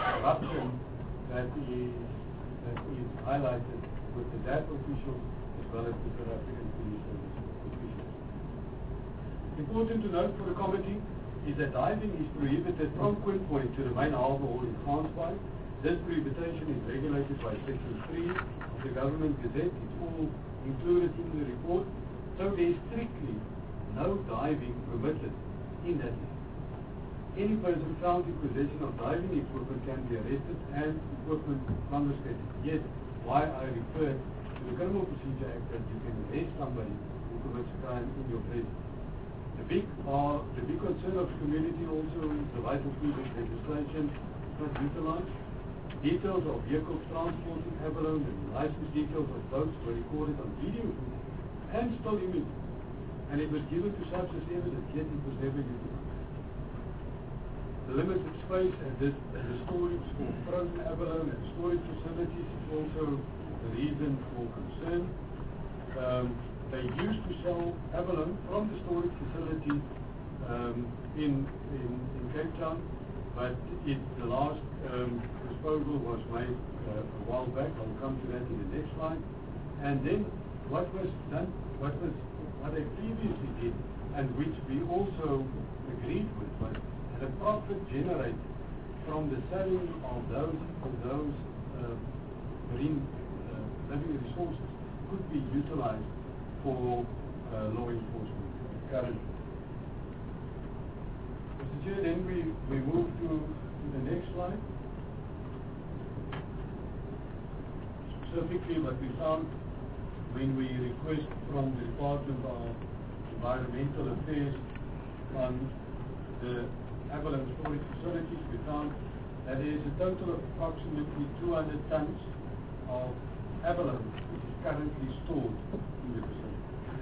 corruption that is highlighted with the DAP officials, as well as the South African Police Service officials. Important to note for the committee is that diving is prohibited from Quinn Point to the main harbour hall in Gansbaai. This prohibition is regulated by Section 3 of the Government Gazette. It's all included in the report. So there is strictly no diving permitted in that area. Any person found in possession of diving equipment can be arrested and equipment confiscated. Yet, why I refer to the Criminal Procedure Act that you can arrest somebody who commits a crime in your presence. The big concern of the community also is the vital cruises legislation not utilized. Details of vehicles transporting abalone and license details of boats were recorded on video and still images, and it was given to such as evidence, yet it was never utilized. The limited space at the storage for frozen abalone and storage facilities is also the reason for concern. They used to sell abalone from the storage facility in Cape Town, but the last disposal was made a while back. I'll come to that in the next slide. And then what was done, what they previously did, and which we also agreed with, was that a profit generated from the selling of those marine living resources could be utilized for law enforcement currently. Mr. Chair, then we move to the next slide. Specifically, what we found when we request from the Department of Environmental Affairs on the abalone storage facilities, we found that there is a total of approximately 200 tons of abalone which is currently stored in the facility.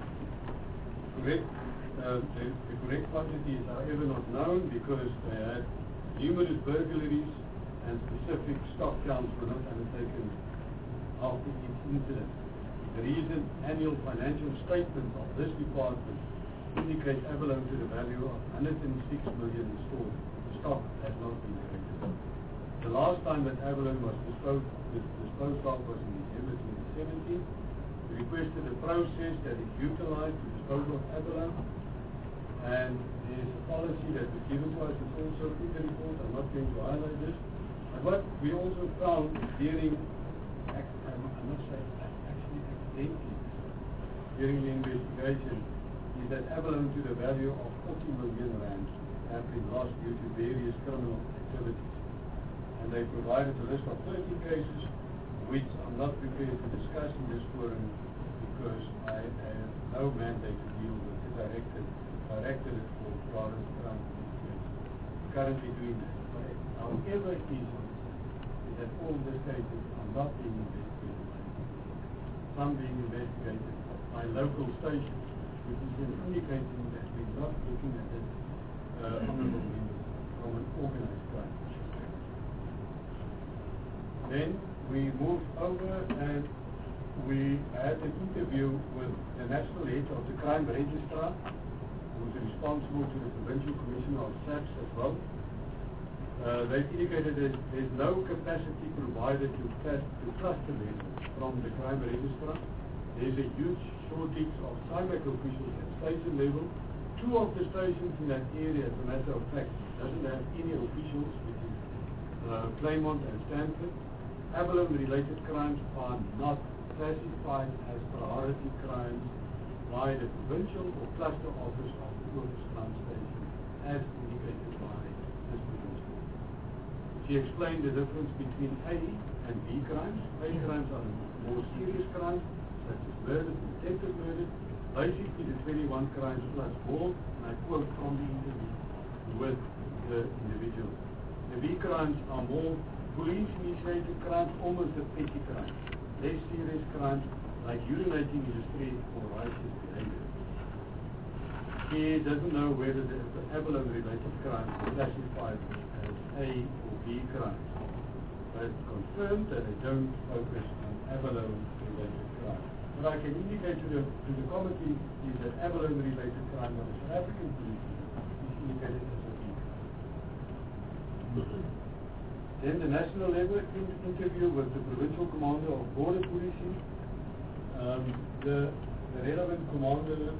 The correct quantity is however not known because they had numerous burglaries and specific stock counts were not undertaken after each incident. The recent annual financial statements of this department indicate abalone to the value of 106 million stored. The stock has not been corrected. The last time that abalone was disposed of was in December 2017. We requested a process that is utilized to dispose of abalone, and there is a policy that was given to us. It's also in the report. I'm not going to highlight this. But what we also found during, I must say, actually accidentally, during the investigation, is that abalone to the value of 40 million rand have been lost due to various criminal activities. And they provided a list of 30 cases, which I'm not prepared to discuss in this forum because I have no mandate to deal with the directed it for Florence Crown Police. Currently doing that. But however it is that all these cases are not being investigated by me. Some being investigated by local stations, which is indicating that we're not looking at it honorable members from an organized crime. Then we moved over and we had an interview with the national head of the crime registrar, who is responsible to the provincial commissioner of SAPS as well. They indicated that there's no capacity provided to cluster level from the crime registrar. There's a huge shortage of SIMAC officials at station level. Two of the stations in that area, as a matter of fact, doesn't have any officials, which is Claremont and Stanford. Abalone-related crimes are not classified as priority crimes by the provincial or cluster office of the Clovis Crown Station, as indicated by this provincial. She explained the difference between A and B crimes. A crimes are more serious crimes, such as murder and attempted murder. Basically, the 21 crimes plus more, and I quote from the interview with the individual. The B crimes are more police-initiated crimes, almost a petty crime. Less serious crimes like urinating in the street or righteous behavior. He doesn't know whether the abalone-related crimes are classified as A or B crimes, but confirmed that they don't focus on abalone-related crimes. What I can indicate to the committee is that abalone-related crime by the South African police is indicated as a B crime. Then the national level interview with the provincial commander of border policing. The relevant commander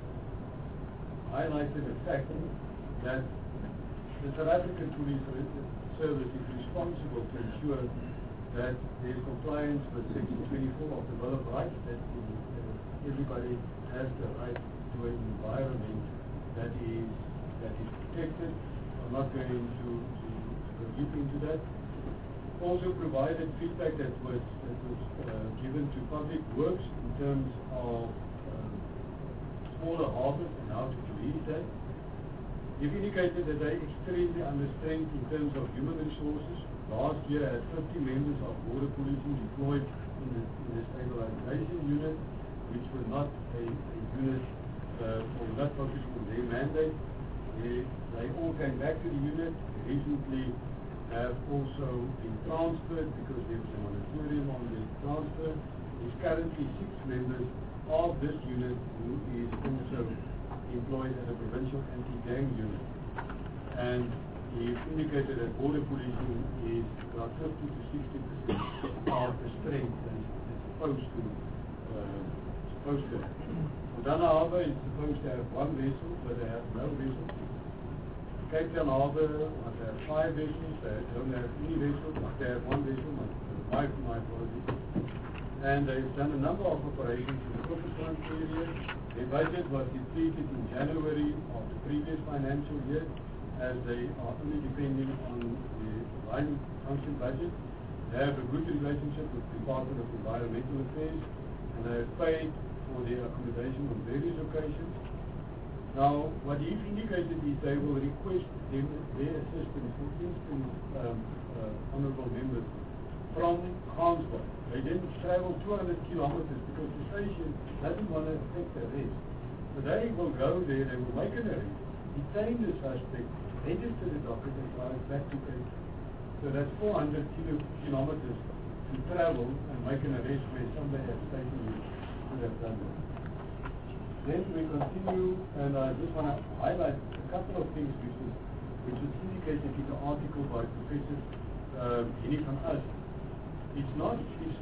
highlighted the fact that the South African Police Service is responsible to ensure that there is compliance with Section 24 of the Bill of Rights, that everybody has the right to an environment that is protected. I'm not going to go deep into that. Also provided feedback that was given to Public Works in terms of smaller harbours and how to police that. You've indicated that they extremely understand in terms of human resources. Last year had 50 members of border policing deployed in the stabilization unit, which were not a unit or not focusing on their mandate. They all came back to the unit. They recently have also been transferred because there was a moratorium on the transfer. There's currently 6 members of this unit who is also employed at a provincial anti-gang unit. And he indicated that border policing is about 50 to 60% of the strength that is supposed to have. Saldanha Harbour is supposed to have 1 vessel, but they have no vessel. Cape Town Harbour must have 5 vessels. They don't have any vessels. They have 1 vessel. My apologies. And they've done a number of operations in the Coppersmith area. Their budget was depleted in January of the previous financial year, as they are only depending on the line function budget. They have a good relationship with the Department of Environmental Affairs, and they have paid for their accommodation on various occasions. Now, what he's indicated is they will request their assistance, for instance, honourable members, from Gansbaai. They then travel 200 kilometers because the station doesn't want to affect the arrest. So they will go there, they will make an arrest, detain the suspect, register the docket and drive back to Cape Town. So that's 400 kilometers to travel and make an arrest where somebody at the station would have done that. Then we continue, and I just want to highlight a couple of things which was indicated in the article by Professor Henny van As. It's not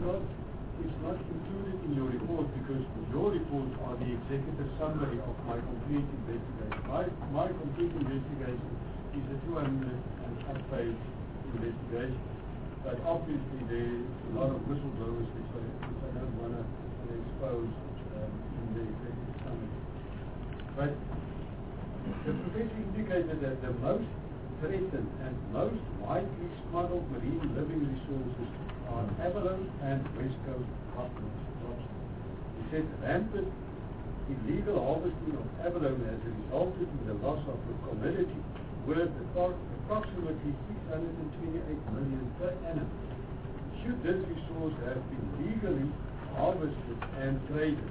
included in your report because your reports are the executive summary of my complete investigation. My complete investigation is a 208-page investigation, but obviously there's a lot of whistleblowers which I don't want to expose in the executive summary. But the professor indicated that the most threatened and most widely smuggled marine living resources are abalone and West Coast lobster. He said rampant illegal harvesting of abalone has resulted in the loss of a commodity worth approximately 628 million per annum. Should this resource have been legally harvested and traded?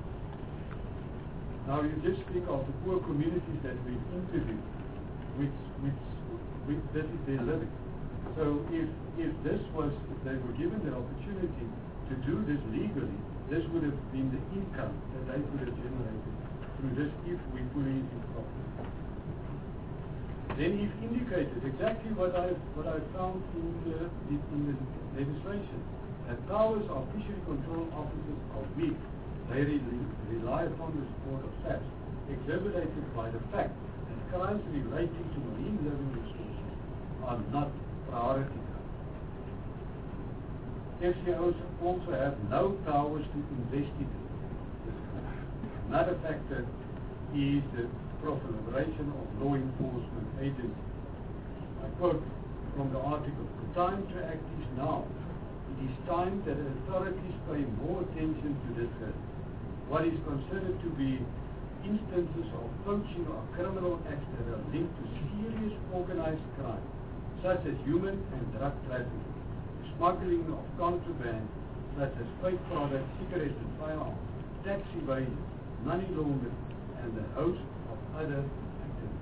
Now you just think of the poor communities that we've interviewed, which this is their living. So if they were given the opportunity to do this legally, this would have been the income that they could have generated through this if we police it properly. Then he indicated exactly what I found in the legislation, that powers of fishery control officers are weak. They rely upon the support of facts, exhibited by the fact that crimes relating to marine living resources are not priority. FCOs also have no powers to investigate this crime. Another factor is the proliferation of law enforcement agencies. I quote from the article, "The time to act is now. It is time that authorities pay more attention to this risk. What is considered to be instances of poaching or criminal acts that are linked to serious organized crime, such as human and drug trafficking, smuggling of contraband, such as fake products, cigarettes and firearms, tax evasion, money laundering, and a host of other activities."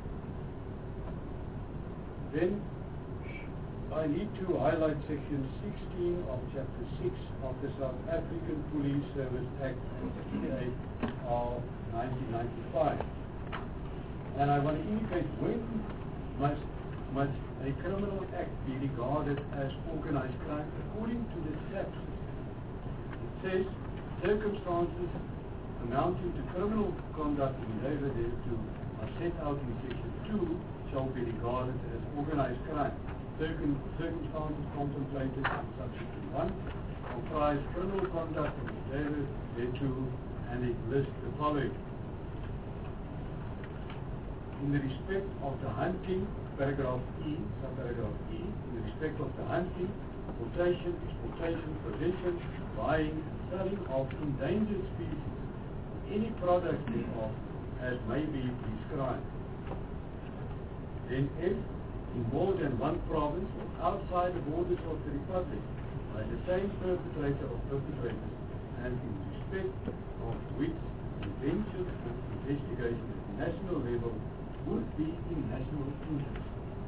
Then I need to highlight section 16 of chapter 6 of the South African Police Service Act 68 of 1995. And I want to indicate when must a criminal act be regarded as organized crime according to the statute. It says circumstances amounting to criminal conduct in David thereto are set out in section 2 shall be regarded as organized crime. Circumstances contemplated in subsection 1 comprise criminal conduct in David thereto, and it lists the following. In the respect of the hunting, paragraph E, subparagraph E, in the respect of the hunting, importation, exportation, possession, buying, and selling of endangered species, any product thereof as may be prescribed. Then F, in more than one province or outside the borders of the Republic, by the same perpetrator or perpetrators, and in respect of which prevention or investigation at the national level would be in national interest.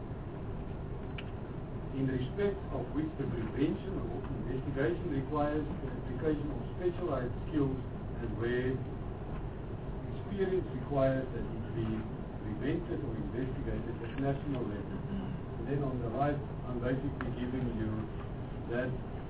In respect of which the prevention or investigation requires the application of specialized skills, and where experience requires that it be prevented or investigated at national level. And then on the right, I'm basically giving you that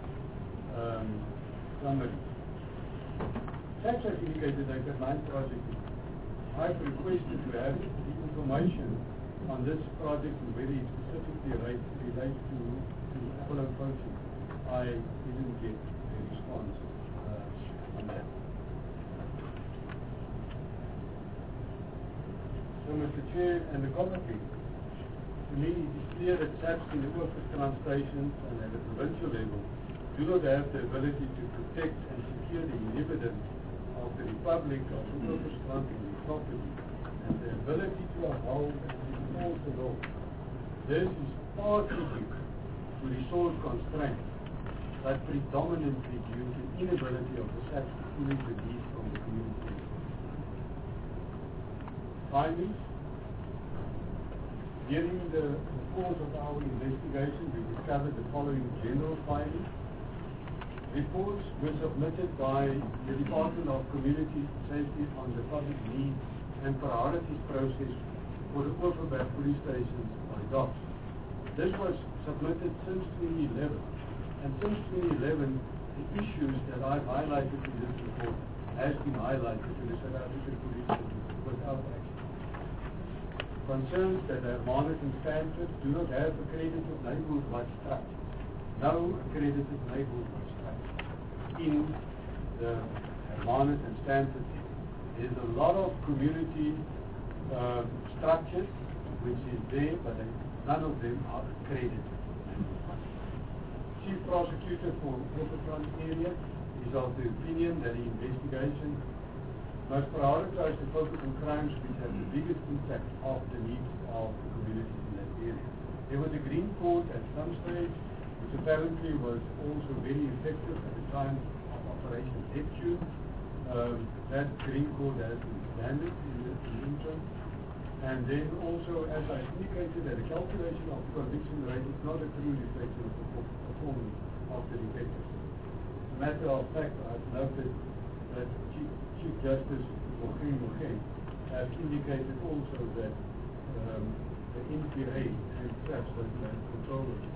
summary. SAPS has indicated that the mine project, I've requested to have the information on this project and whether it specifically relates to abalone poaching. I didn't get a response on that. So, Mr. Chair and the committee, to me it is clear that SAPS in the Oeverstrand stations and at the provincial level do not have the ability to protect and secure the inhabitants of the Republic of the Oeverstrand and the property, and the ability to uphold and enforce the law. This is partly due to resource constraints, but predominantly due to inability of the SAPS to fully release from the community. Findings. During the course of our investigation, we discovered the following general findings. Reports were submitted by the Department of Community Safety on the public needs and priorities process for the Overberg police stations by DOCS. This was submitted since 2011, and since 2011, the issues that I've highlighted in this report has been highlighted to the South African Police Service without action. Concerns that the Hermanus and Stanford do not have accredited neighborhood watch structures. No accredited neighborhood watch structure in the Hermanus and Stanford. There's a lot of community structures which is there, but none of them are accredited. Chief Prosecutor for Oeverstrand area is of the opinion that the investigation must prioritize the focus on crimes which have the biggest impact of the needs of the communities in that area. There was a green court at some stage, which apparently was also very effective at the time of Operation Neptune. That green court has been expanded in the interim. And then also, as I indicated, that the calculation of conviction rate is not a true reflection of the performance of the detectives. As a matter of fact, I've noted that Chief Justice Mogen has indicated also that the NPA and perhaps that the control of the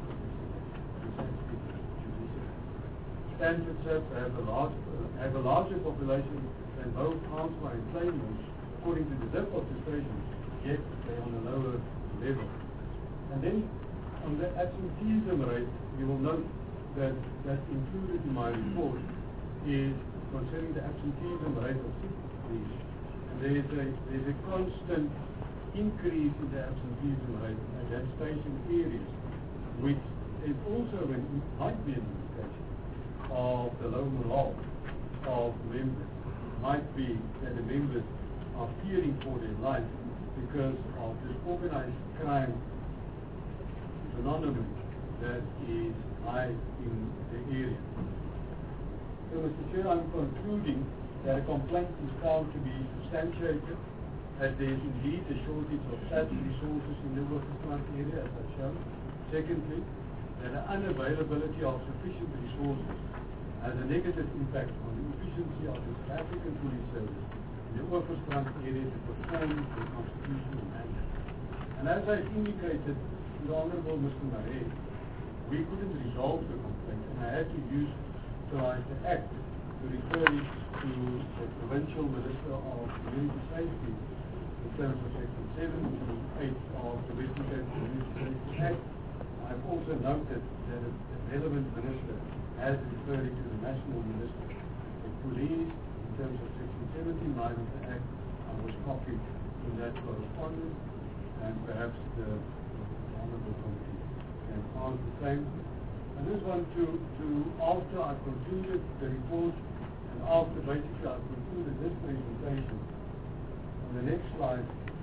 Stanford SAPS have a larger population than both Transvaal and Kleinmond, according to the ZIP of the stations, yet they're on a lower level. And then on the absenteeism rate, you will note that included in my report is concerning the absenteeism rate of police. And there's a constant increase in the absenteeism rate at that station areas, which is also might be an indication of the low morale of members. It might be that the members are fearing for their life because of this organized crime phenomenon that is high in the area. So, Mr. Chair, I'm concluding that a complaint is found to be substantiated, that there is indeed a shortage of such resources in the Oeverstrand area, as I've shown. Secondly, that the unavailability of sufficient resources has a negative impact on the efficiency of the South African Police Service in the Oeverstrand area to perform the constitutional mandate. And as I've indicated to the Honourable Mr. Marais, we couldn't resolve the complaint, and I had to utilize the Act to refer it to the Provincial Minister of Community Safety in terms of Section 78 of the Western Cape Community Safety Act. I've also noted that the relevant minister has referred it to the National Minister of Police in terms of Section 79 of the Act. I was copied in that correspondence, and perhaps the Honourable Committee can ask the same. I just want to after I concluded the report, and after basically I concluded this presentation, on the next slide,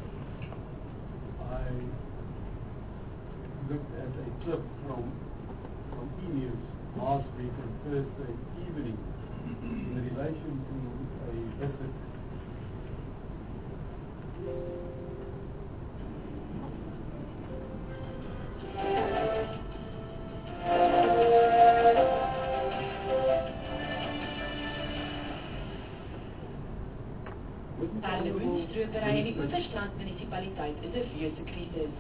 I looked at a clip from E-News last week on Thursday evening in relation to a visit Parlementstroperij in die Oeverstrand munisipaliteit is 'n reuse krisis.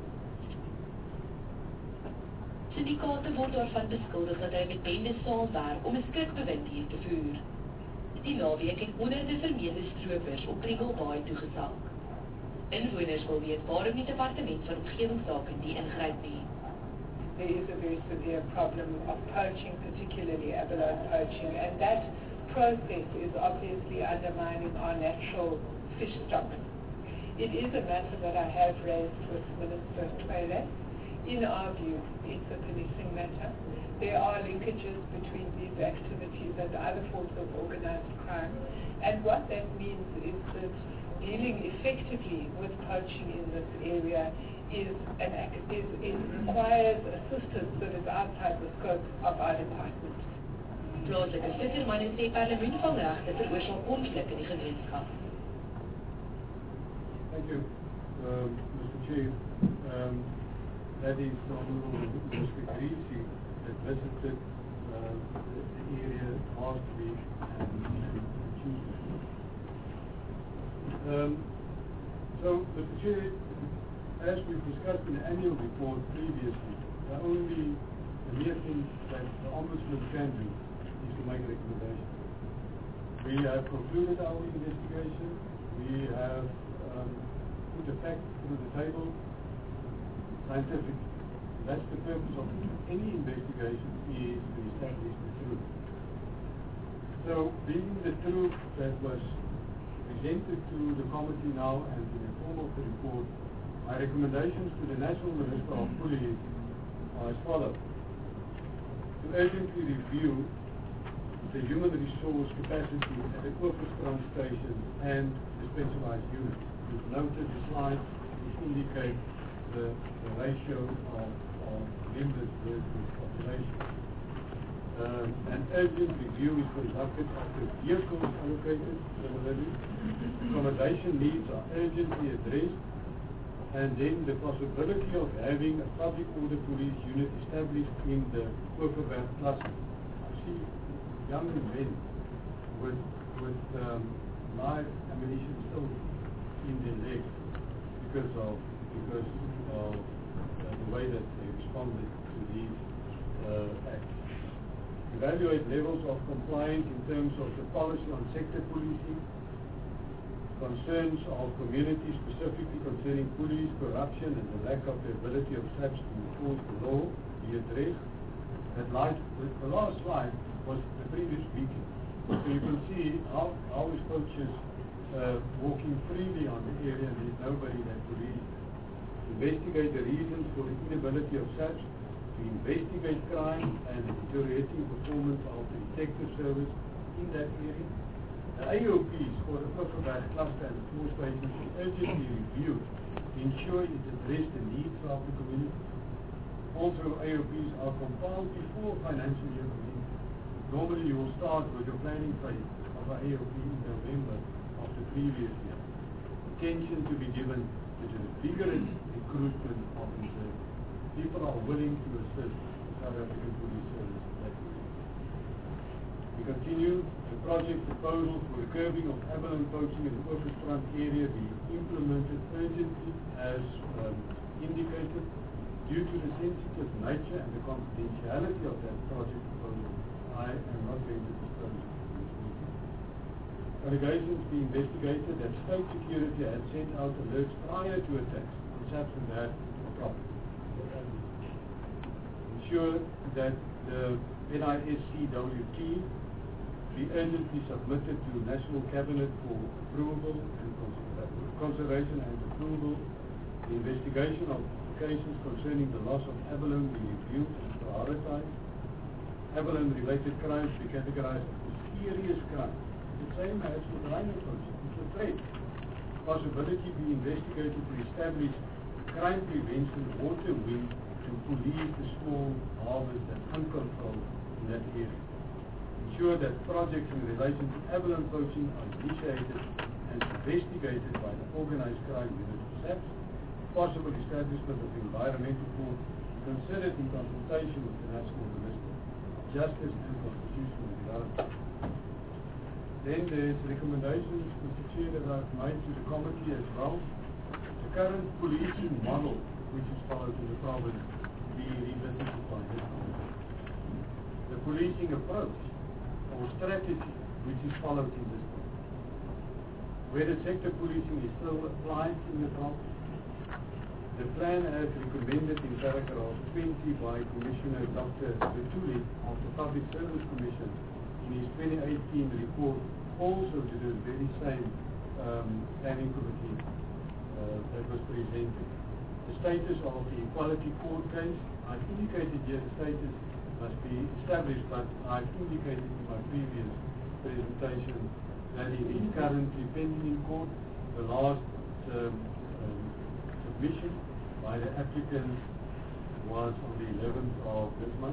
Syndikaate word daarvan beskuldig dat hulle met bendes saamwerk om 'n skrikbewind hier te voer. Die naweek het honderde vermeende stropers op Prikkelbaai toegesak. Inwoners wil weet waarom die departement van omgewingsake nie ingryp nie. There is a very severe problem of poaching, particularly abalone poaching, and that process is obviously undermining our natural fish stocks. It is a matter that I have raised with Minister Twele. In our view, it's a policing matter. There are linkages between these activities and other forms of organized crime, and what that means is that dealing effectively with poaching in this area requires assistance that is outside the scope of our department. Plaaslike vissermanne sê parlementvalregte veroorsaak konflik in die gemeenskap. Thank you, Mr. Chief. That is Honourable Mr. Greasy that visited the area last week and Tuesday. So, Mr. Chair, as we've discussed in the annual report previously, the mere thing that the Ombudsman can do is to make recommendations. We have concluded our investigation. We have put the facts through the table, scientific. That's the purpose of any investigation, is to establish the truth. So, being the truth that was presented to the committee now and in the form of the report, my recommendations to the National Minister of Police are as follows. To urgently review the human resource capacity at the Oeverstrand station and the specialized units. You've noted the slide which indicate the ratio of members versus population. An urgent review is conducted of the vehicles allocated similarly. Accommodation needs are urgently addressed, and then the possibility of having a public order police unit established in the Koperberg cluster. I see young men with live ammunition still in their legs because of the way that they responded to these acts. Evaluate levels of compliance in terms of the policy on sector policing, concerns of community specifically concerning police corruption and the lack of the ability of SAPS to enforce the law be addressed. The last slide was the previous weekend. So you can see how is poachers walking freely on the area and there is nobody that police. Investigate the reasons for the inability of SAPS to investigate crime and the deteriorating performance of the detective service in that area. The AOPs for the Koperberg cluster and the 4 stations is urgently reviewed to ensure it addresses the needs of the community. Also, AOPs are compiled before financial year begins. Normally, you will start with your planning phase of an AOP in November of the previous year. Attention to be given to the vigorous recruitment of reserve. People are willing to assist the South African Police Service in that area. We continue the project proposal for the curbing of abalone poaching in the Oeverstrand area be implemented urgently as indicated. Due to the sensitive nature and the confidentiality of that project proposal, I am not going to disclose it. allegations be investigated that state security had sent out alerts prior to attacks on SAPS and their property. Ensure that the NISCWT be urgently submitted to National Cabinet for approval and consideration and approval. The investigation of cases concerning the loss of abalone be reviewed and prioritized. Abalone-related crimes be categorized as serious crimes. The same as with rhino poaching. It's a threat. Possibility be investigated to establish crime prevention water wing to police the small harvest and uncontrolled in that area. Ensure that projects in relation to abalone poaching are initiated and investigated by the organized crime unit of SAPS. Possible establishment of the environmental court considered in consultation with the National Minister of Justice and Constitutional Development. Then there's recommendations, Mr. Chair, that I've made to the committee as well. The current policing model which is followed in the province be revisited by this committee. The policing approach or strategy which is followed in this province. Whether sector policing is still applied in the province. The plan as recommended in paragraph 20 by Commissioner Dr. Betuli of the Public Service Commission in his 2018 report also to the very same planning committee that was presented. The status of the Equality Court case, I've indicated here the status must be established, but I've indicated in my previous presentation that it is currently pending in court. The last submission by the applicant was on the 11th of this month.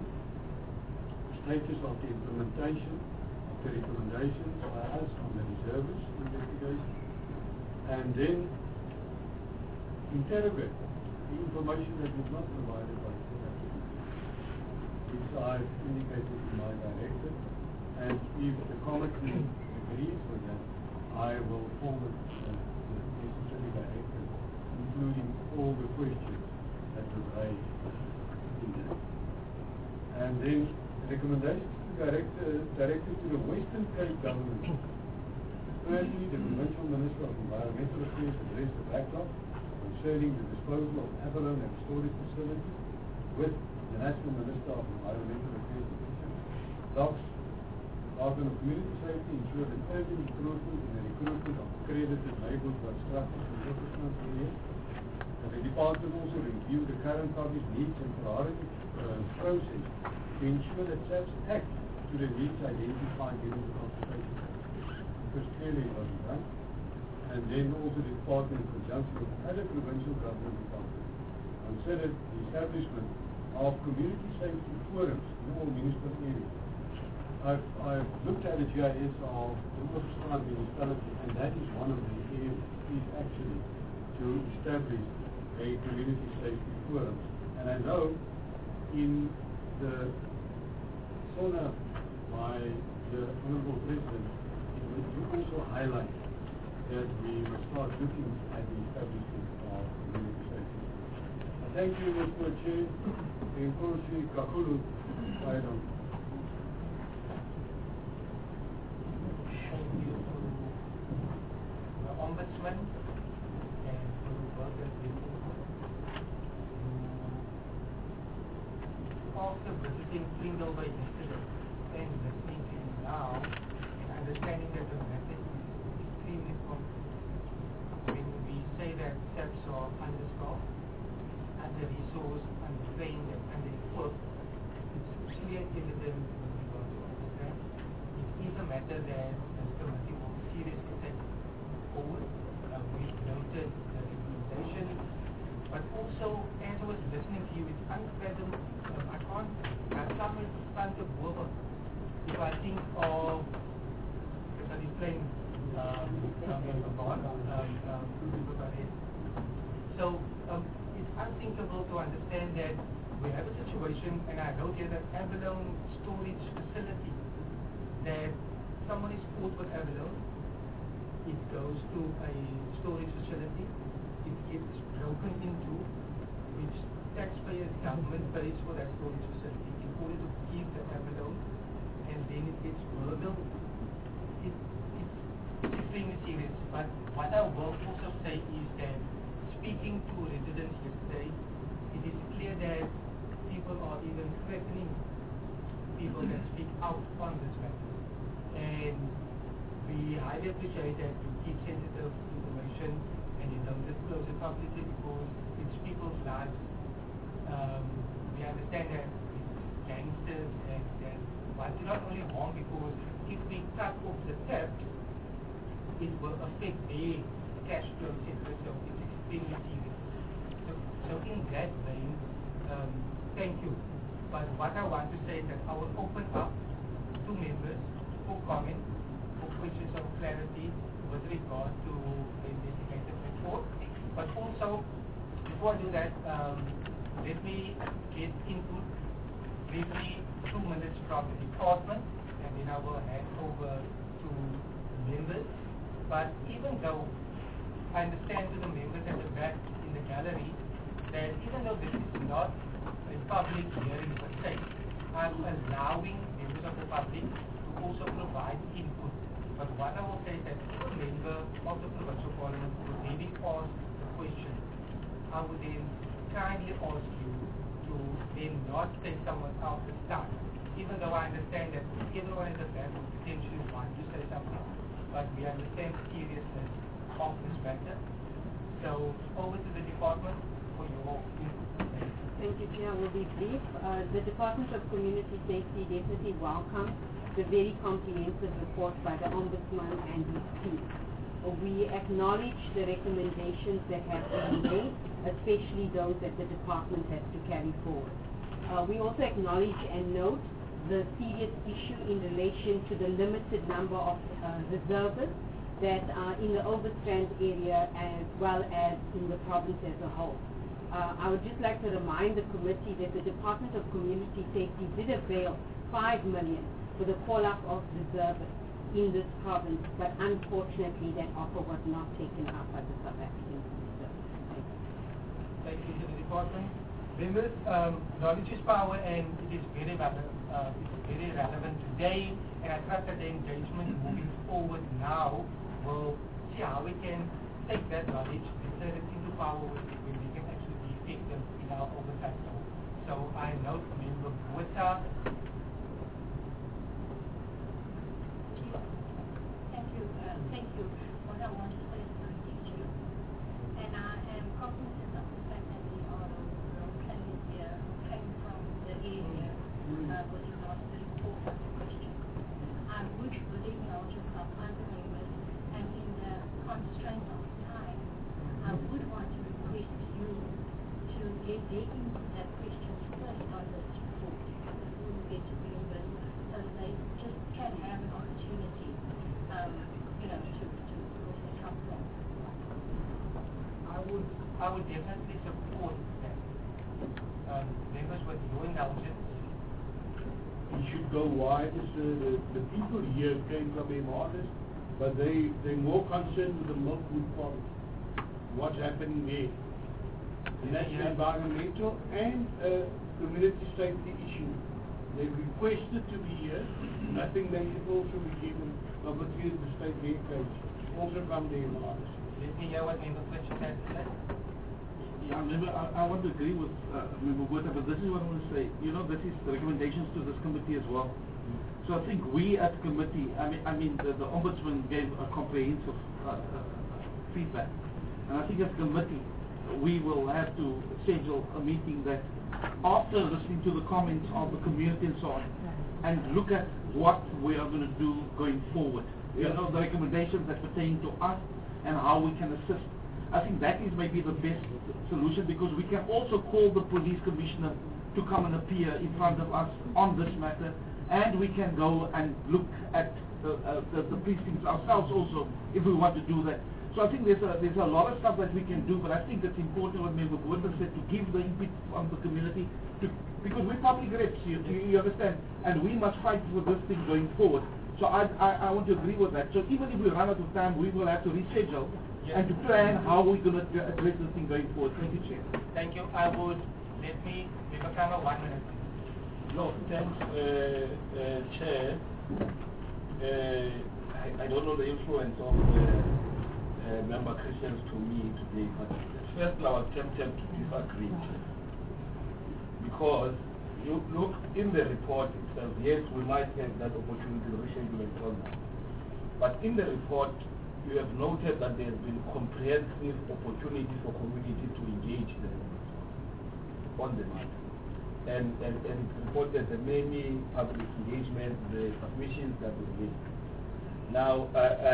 Status of the implementation of the recommendations by us on the reservist investigation, and then interrogate the information that was not provided by the applicant, which I've indicated in my directive, and if the committee agrees with that, I will forward the necessary directive, including all the questions that were raised in that. And then recommendations directed to the Western Cape government. Firstly, the Provincial Minister of Environmental Affairs addressed the backlog concerning the disposal of abalone and storage facilities with the National Minister of Environmental Affairs. DOCS, Department of Community Safety, ensured an urgent recruitment in the recruitment of accredited labels by structures and professionals areas. And the department also reviewed the current public needs and priority process to ensure that SAPS act to the needs identified during the consultation, because clearly it wasn't done. And then also the department, in conjunction with other provincial government departments, considered the establishment of community safety forums in all municipal areas. I've looked at the GIS of the Ooststraat municipality, and that is one of the areas is actually to establish a community safety forum. And I know in the SONA by the Honorable President, you also highlight that we must start looking at the establishment of community safety. Thank you, Mr. Chair. Enkosi Kakulu, Item. Thank you to the Ombudsman and to the work that we do. After visiting Pringle yesterday and listening to you now and understanding that the method is extremely complex. When we say that SAPS are understaffed, under-resourced, untrained, and under-equipped, it's clear evident when we got to understand. It is a matter that this committee will seriously take forward. We've noted the recommendation, but also, as I was listening to you, it's unfathomable. I can't, some is the woman. If I think of the plane, so it's unthinkable to understand that we have a situation, and I wrote here that abalone storage facility, that someone is caught with abalone, it goes to a storage facility, it gets broken into, which taxpayers, government pays for that storage facility in order to keep the abalone, and then it gets burgled. It's extremely serious. But what I will also say is that speaking to residents yesterday, it is clear that people are even threatening people that speak out on this matter. And we highly appreciate that you keep sensitive information and you don't disclose it publicly because it's people's lives. We understand that it's gangsters and that, but it's not only harm because if we cut off the tap, it will affect their cash flow, etc. So it's extremely serious. So in that vein, thank you. But what I want to say is that I will open up to members for comment, for questions of clarity with regard to the investigative report. But also, before I do that, let me get input briefly 2 minutes from the department, and then I will hand over to members. But even though I understand to the members at the back in the gallery that even though this is not a public hearing per se, I'm allowing members of the public to also provide input. But what I will say is that if a member of the provincial parliament would maybe ask a question, I would then kindly ask you to then not say someone else's time. Even though I understand that everyone at the back would potentially want to say something, but we understand the seriousness of this matter. So over to the department for your input. Thank you, Chair. I will be brief. The Department of Community Safety definitely welcomes the very comprehensive report by the Ombudsman and his team. We acknowledge the recommendations that have been made, especially those that the department has to carry forward. We also acknowledge and note the serious issue in relation to the limited number of reservists that are in the Overstrand area as well as in the province as a whole. I would just like to remind the committee that the Department of Community Safety did avail 5 million for the call-up of reservists in this province, but unfortunately that offer was not taken up by the South African Reserve. Thank you to the department. Members, knowledge is power, and it is very relevant today, and I trust that the engagement moving forward now will see how we can take that knowledge and turn it into power when we can actually be effective in our oversight. So I note Member Botha. Thank you. What I want to say is thank you. And I am cognizant of the fact that we are players here who came from the area with regards to the report of the question. I would within knowledge of other members and in the constraint of time, I would want to request you to get their input that questions first on this report before you get to members so they just can have an opportunity to come from. I would definitely support that. Members with your indulgence. It should go wide. The people here came from MRS, but they're more concerned with the Milkwood province, what's happening there. And that's an environmental and community safety issue. They've requested to be here, and I think they should also be given the opportunity to state their case, also from the MRS. Let me hear what Member Fletcher has to say. Yeah, I want to agree with Member Botha, but this is what I want to say. You know, this is recommendations to this committee as well. So I think we as committee, I mean the Ombudsman gave a comprehensive feedback. And I think as committee, we will have to schedule a meeting that after listening to the comments of the community and so on, and look at what we are going to do going forward. You know, the recommendations that pertain to us and how we can assist. I think that is maybe the best solution, because we can also call the police commissioner to come and appear in front of us on this matter, and we can go and look at the precincts ourselves also if we want to do that. So I think there's a lot of stuff that we can do, but I think it's important what Member Botha said, to give the input from the community, because we're public reps, you understand, and we must fight for this thing going forward. So I want to agree with that. So even if we run out of time, we will have to reschedule and to plan how we're going to address this thing going forward. Thank you, Chair. Thank you. I would let me give a camera 1 minute. No, thanks, Chair. I don't know the influence of member Christians to me today, but first I was tempted to disagree. Because you look in the report itself, yes, we might have that opportunity to reschedule and all that. But in the report, you have noted that there has been comprehensive opportunity for community to engage on the matter. And it's reported the many public engagements, the submissions that were made. Now,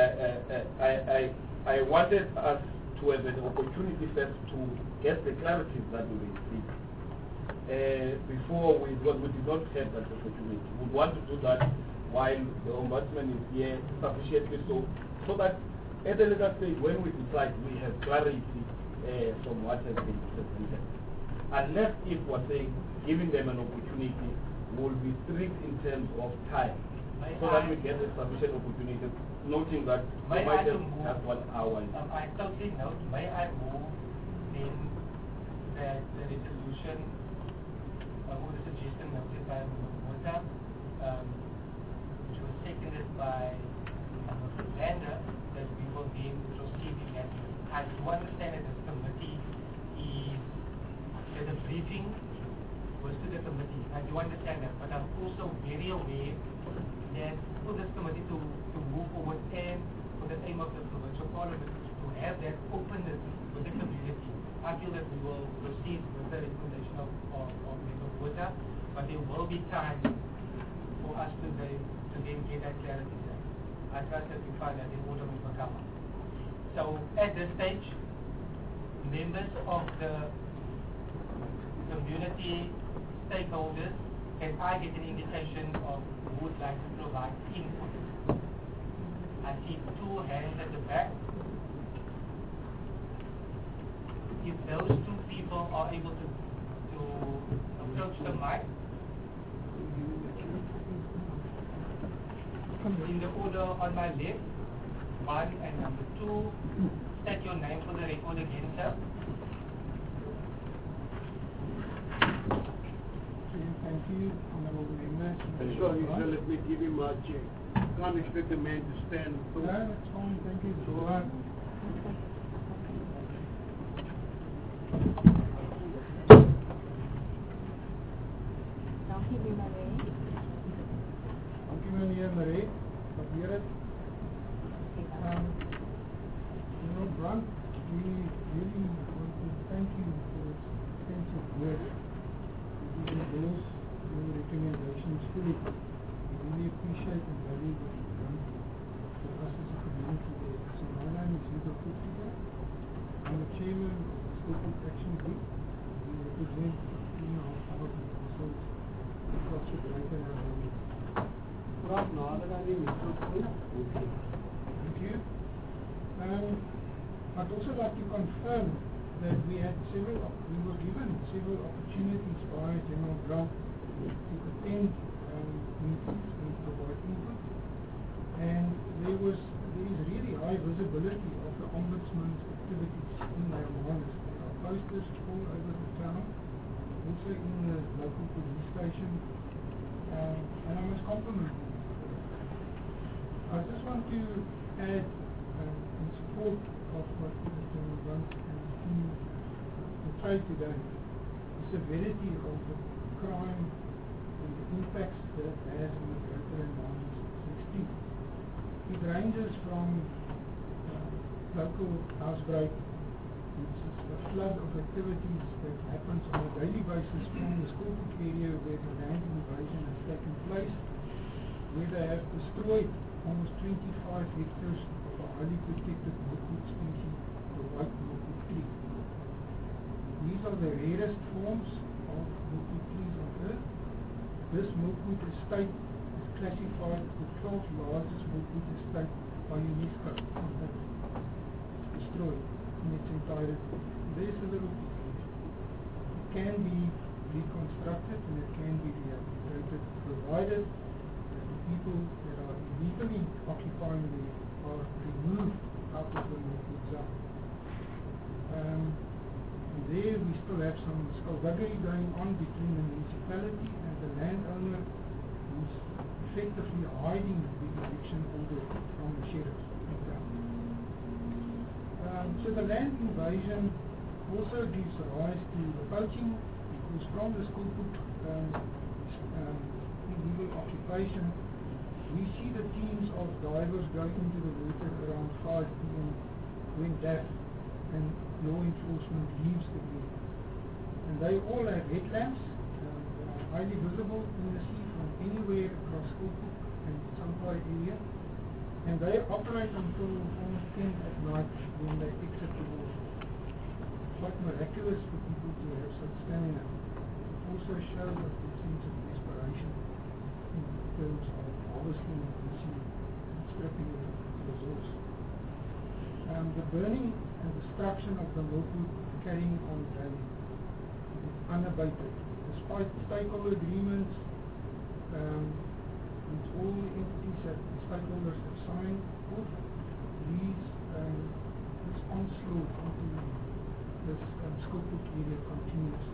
I wanted us to have an opportunity first to get the clarity that we received. Before because we did not have that opportunity. We want to do that while the Ombudsman is here sufficiently so that at a later stage when we decide we have clarity from what has been presented. Unless if we're saying giving them an opportunity will be strict in terms of time so that we get a sufficient opportunity, noting that we might have just 1 hour. I totally note, may I move then that the resolution or the suggestion noted by Mota, which was seconded by Lander, that we will then proceed in that. I do understand that this committee is, that the briefing was to the committee. I do understand that, but I'm also very aware that for this committee to move forward and for the aim of the provincial parliament to have that openness with the community, I feel that we will proceed with the recommendation of Member Botha, but there will be time for us to then get that clarity there. I trust that we find that in order will come up. So at this stage, members of the community stakeholders, can I get an indication of who would like to provide input? I see 2 hands at the back. If those 2 people are able to approach the mic, in the order on my left, 1 and number 2, state your name for the record again, sir. Thank you, honorable members. Sorry, sir, let me give him a check. Can't expect a man to stand. No, that's fine, thank you. So, Dank u meneer Marie, waardeer het. Meneer Brandt, we really want to thank you for extensive work. We endorse your recommendations fully. We really appreciate and value what you've done for us as a community there. So my name is Hugo Kuttiger. I'm the chairman of the School Action Group. We represent 3,500 households across the greater Nairobi. Praat nader aan die microfoon. Thank you. I'd also like to confirm that we were given several opportunities by General Grant to attend meetings and provide input. And there is really high visibility of the Ombudsman's activities in Nairobi. There are posters all over the town, also in the local police station, and I must compliment them. I just want to add, in support of what General Grant and the team portrayed today, the severity of the crime and the impacts that it has on the greater environment. It ranges from local housebreak, which is a flood of activities that happens on a daily basis from the Schoolhoek area where the land invasion has taken place, where they have destroyed almost 25 hectares of a highly protected milkwood species, the white milkwood tree. These are the rarest forms of milkwood trees on earth. This milkwood estate is classified the 12th largest milkwood estate by UNESCO, and that is destroyed in its entirety. There's a little it can be reconstructed and it can be rehabilitated, provided that the people that are illegally occupying there are removed out of the milkwood zone. And there we still have some skullduggery going on between the municipality and the landowner who's effectively hiding the eviction order from the sheriffs. So the land invasion also gives rise to the poaching, because from the Skoolhoek illegal occupation, we see the teams of divers going into the water around 5 p.m. when dark and law enforcement leaves the area. And they all have headlamps, highly visible in the sea from anywhere across Skoolhoek and Sampai area. And they operate until almost 10 at night when they exit the water. It's quite miraculous for people to have such stamina. It also shows us the sense of desperation in terms of harvesting the sea and stripping of the resource. The burning and destruction of the milkwood carrying on daily is unabated. Despite stakeholder agreements, with all the entities that the stakeholders have signed, both these this onslaught onto this Skoolhoek area continues.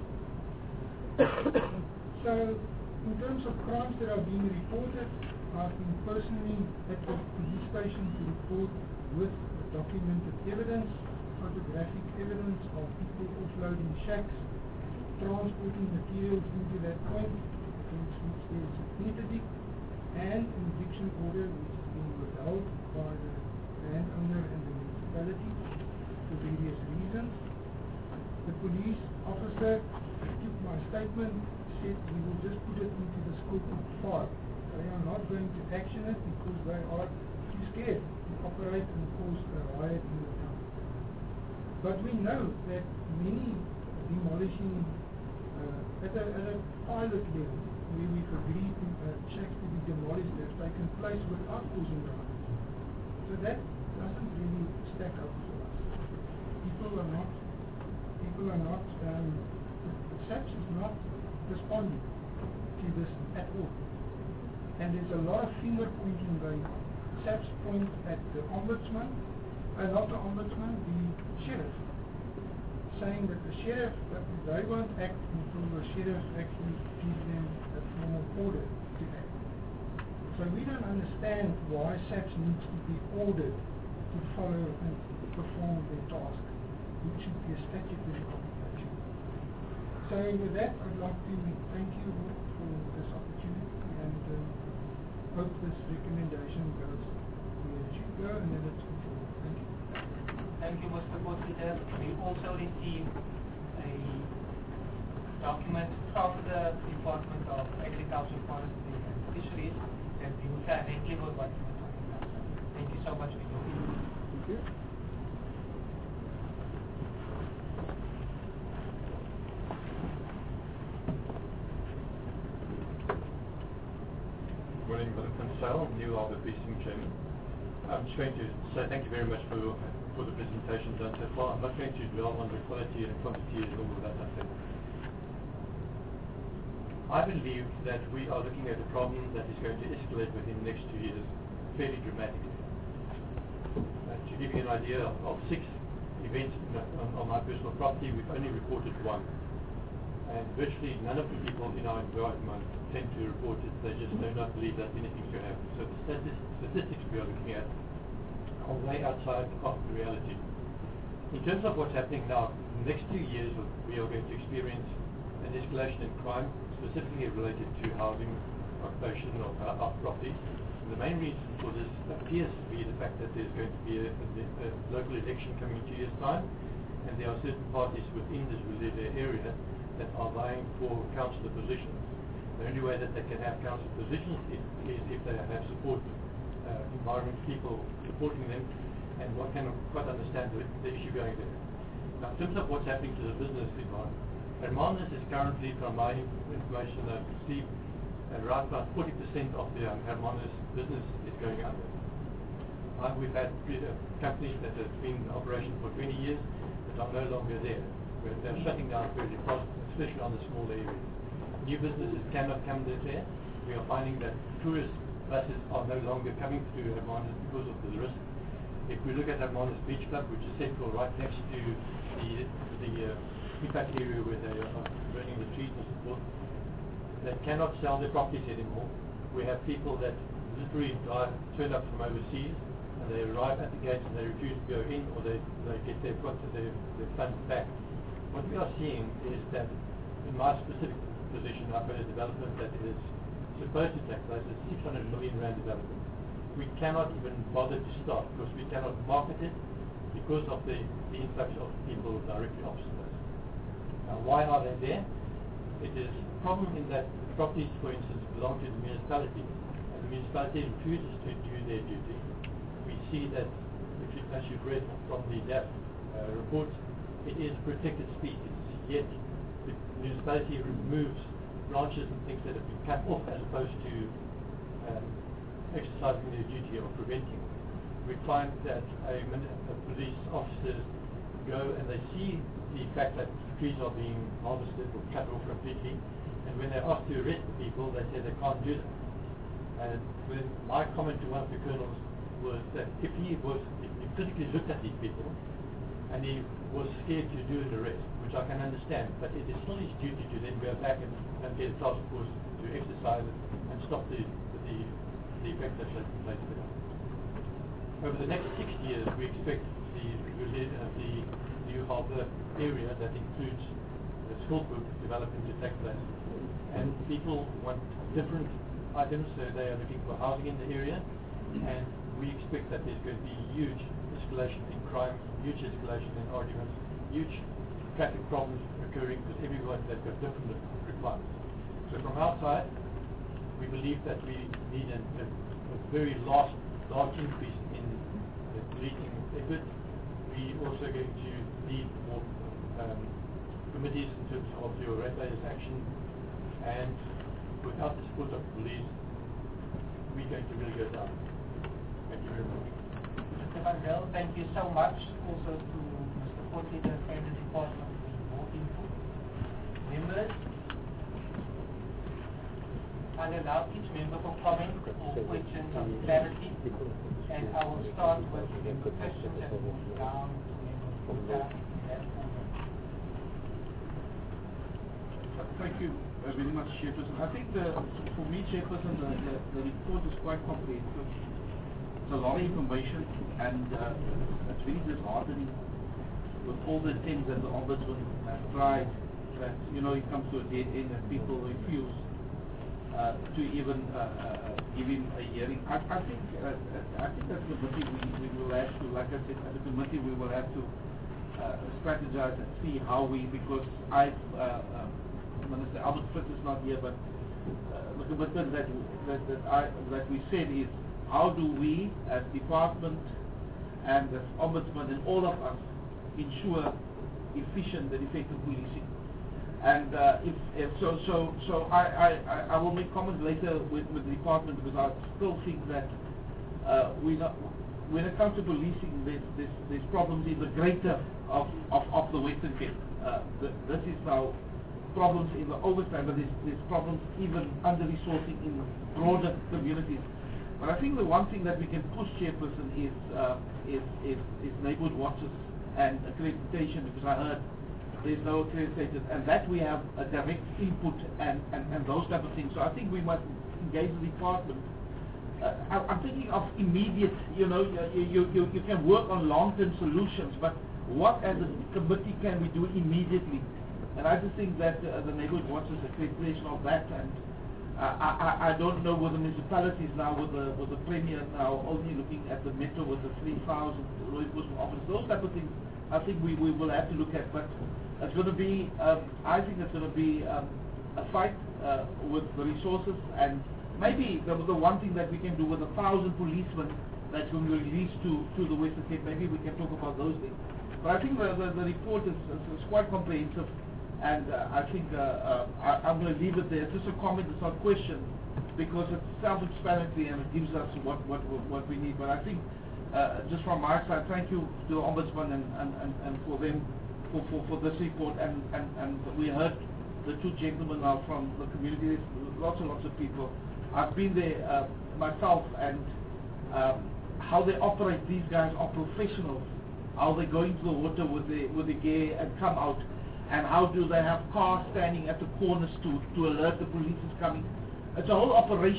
So, in terms of crimes that are being reported, I've been personally at the police station to report with documented evidence, photographic evidence of people offloading shacks, transporting materials into that point, against which there is an interdict, and an eviction order which is being withheld by the landowner and the municipality for various reasons. The police officer took my statement, said we will just put it into the Skoolhoek file. They are not going to action it because they are too scared to operate and cause a riot in the town. But we know that many demolishing at a pilot level, where we've agreed to shacks to be demolished, that have taken place without causing riots. So that doesn't really stack up for us. People are not, SAPS is not responding to this at all. And there's a lot of finger pointing going on. SAPS point at the ombudsman, not the ombudsman, the sheriff, saying that the sheriff, that they won't act until the sheriff actually gives them a formal order to act. So we don't understand why SAPS needs to be ordered to follow and perform their task, which should be a statutory obligation. So with that, I'd like to thank you all for this opportunity, and hope this recommendation goes where it should go, and that it's good for all. Thank you. Thank you, Mr. Potgieter. We also received a document from the Department of Agriculture, Forestry and Fisheries that deals directly with what you were talking about. Thank you so much for your input. Thank you. Good morning, Jonathan Sale, New Albert Precinct Chairman. I'm just going to say thank you very much for the presentation done so far. I'm not going to dwell on the quality and quantity and all of that, I think. I believe that we are looking at a problem that is going to escalate within the next 2 years fairly dramatically. To give you an idea of 6 events on my personal property, we've only reported 1. And virtually none of the people in our environment tend to report it. They just do not believe that anything's going to happen. So the statistics we are looking at are way outside of the reality. In terms of what's happening now, in the next 2 years we are going to experience an escalation in crime, specifically related to housing, occupation of properties. And the main reason for this appears to be the fact that there's going to be a local election coming in 2 years' time, and there are certain parties within this area that are vying for councillor positions. The only way that they can have council positions is if they have support, environment people supporting them, and one can quite understand the issue going there. Now, in terms of what's happening to the business environment, Hermanus is currently, from my information I've received, around about 40% of the Hermanus business is going under. We've had companies that have been in operation for 20 years that are no longer there. They're shutting down fairly fast, especially on the smaller areas. New businesses cannot come there. We are finding that tourist buses are no longer coming through Hermanus because of the risk. If we look at Hermanus Beach Club, which is central right next to the impact area where they are burning the trees and so forth, they cannot sell their properties anymore We have people that literally turn up from overseas, and they arrive at the gates and they refuse to go in, or they get their funds back. What we are seeing is that in my specific position, I've got a development that is supposed to take place, a 600 million rand development. We cannot even bother to start because we cannot market it because of the influx of people directly opposite us. Now, why are they there? It is a problem in that properties, for instance, belong to the municipality, and the municipality refuses to do their duty. We see that, as you've read from the DAF report, it is protected species, yet the municipality removes branches and things that have been cut off as opposed to exercising their duty of preventing. We find that police officers go and they see the fact that trees are being harvested or cut off completely, and when they're asked to arrest the people, they say they can't do that. And when my comment to one of the colonels was that if he physically looked at these people and he was scared to do an arrest, which I can understand, but it is still his duty to then go back and get a task force to exercise it and stop the effect that's taking place there. Over the next 6 years, we expect the New Harbour area that includes the Schulbrook development to take place. And people want different items, so they are looking for housing in the area, and we expect that there's going to be huge escalation in crime, huge escalation in arguments, huge traffic problems occurring because everyone they've got different requirements. So from our side, we believe that we need a very large increase in the policing effort. We also going to need more committees in terms of your regulators' action, and without the support of the police, we're going to really go down. Thank you very much. Mr. Van Zyl, thank you so much. Also to Mr. Potgieter and the department for more input. Members, I'll allow each member for comment or questions of clarity, and I will start with the questions and move down to Member Kuta in that order. Thank you very much, Chairperson. I think for me, Chairperson, the report is quite comprehensive. It's a lot of information, and it's really disheartening with all the things that the Ombudsman has tried, that, it comes to a dead end and people refuse to even give him a hearing. I think as a committee we will have to, like I said, as a committee we will have to strategize and see how because Minister Albert Fritz is not here, but the commitment that we said is how do we as department and as Ombudsman and all of us ensure efficient and effective policing. And I will make comments later with the department, because I still think that when it comes to policing, there's problems in the greater of the Western Cape. This is now problems in the oversight, but there's problems even under resourcing in broader communities. But I think the one thing that we can push, Chairperson, is neighborhood watches and accreditation, because I heard there's no accreditation, and that we have a direct input and those type of things. So I think we must engage the department. I'm thinking of immediate, you can work on long-term solutions, but what as a committee can we do immediately? And I just think that the neighborhood watches accreditation of that, and I don't know whether municipalities now with the Premier now only looking at the metro with the 3,000 law enforcement officers, those type of things I think we will have to look at. But it's going to be, I think it's going to be a fight with the resources, and maybe the one thing that we can do with 1,000 policemen that's going to be released to the Western Cape, maybe we can talk about those things. But I think the report is quite comprehensive, and I think I'm going to leave it there. It's just a comment, it's not a question, because it's self-explanatory and it gives us what we need. But I think just from my side, thank you to the Ombudsman and for them for this report, and we heard the two gentlemen now from the community. There's lots and lots of people. I've been there myself, and how they operate. These guys are professionals. How they go into the water with the gear and come out, and how do they have cars standing at the corners to alert the police is coming. It's a whole operation.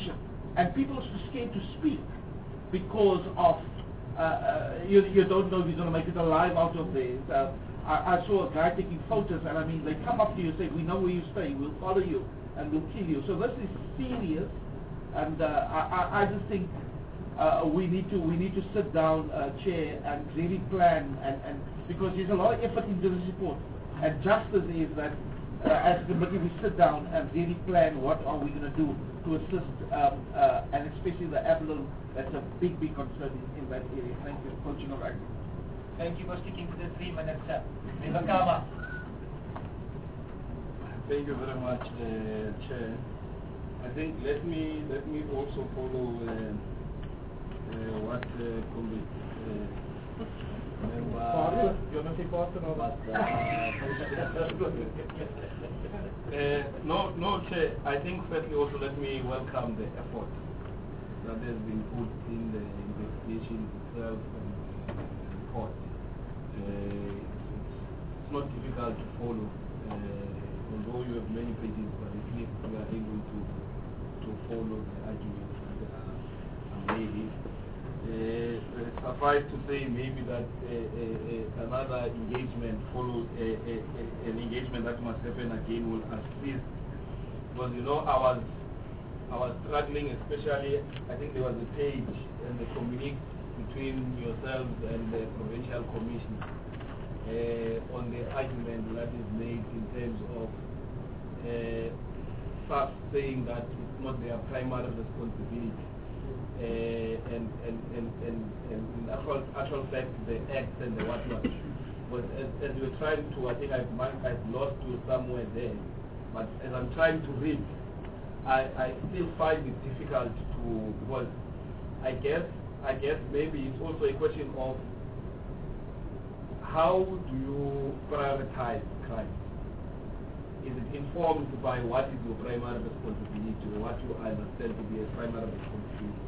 and people are scared to speak because of you don't know if he's going to make it alive out of there. I saw a guy taking photos, and I mean, they come up to you and say, we know where you stay, we'll follow you, and we'll kill you. So this is serious, and I just think we need to sit down, Chair, and really plan, and because there's a lot of effort into this report, and justice is that as a committee we sit down and really plan what are we going to do to assist, and especially the Avalon. That's a big concern in that area. Thank you. Coaching of acting. Thank you for sticking to the 3 minutes, sir. Member Kama. Thank you very much, Chair. I think let me also follow what member. You want to say Pastor or what? No, Chair. I think firstly also let me welcome the effort that has been put in the investigation itself and the report. It's not difficult to follow, although you have many pages, but at least we are able to follow the arguments that are made. Suffice to say maybe that another engagement follows an engagement that must happen again will assist, because you know I was struggling, especially I think there was a page in the communique between yourselves and the Provincial Commission on the argument that is made in terms of staff saying that it's not their primary responsibility, and in actual fact the acts and the whatnot. But as you were trying to, I think I've lost you somewhere there. But as I'm trying to read, I still find it difficult to, because I guess maybe it's also a question of how do you prioritize crime? Is it informed by what is your primary responsibility, or what you understand to be a primary responsibility?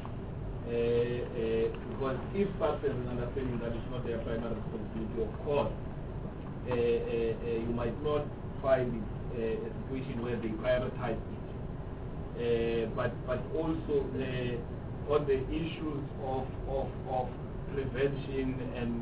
Because if such an understanding that it's not their primary responsibility, of course, you might not find it a situation where they prioritize it. But also on the issues of prevention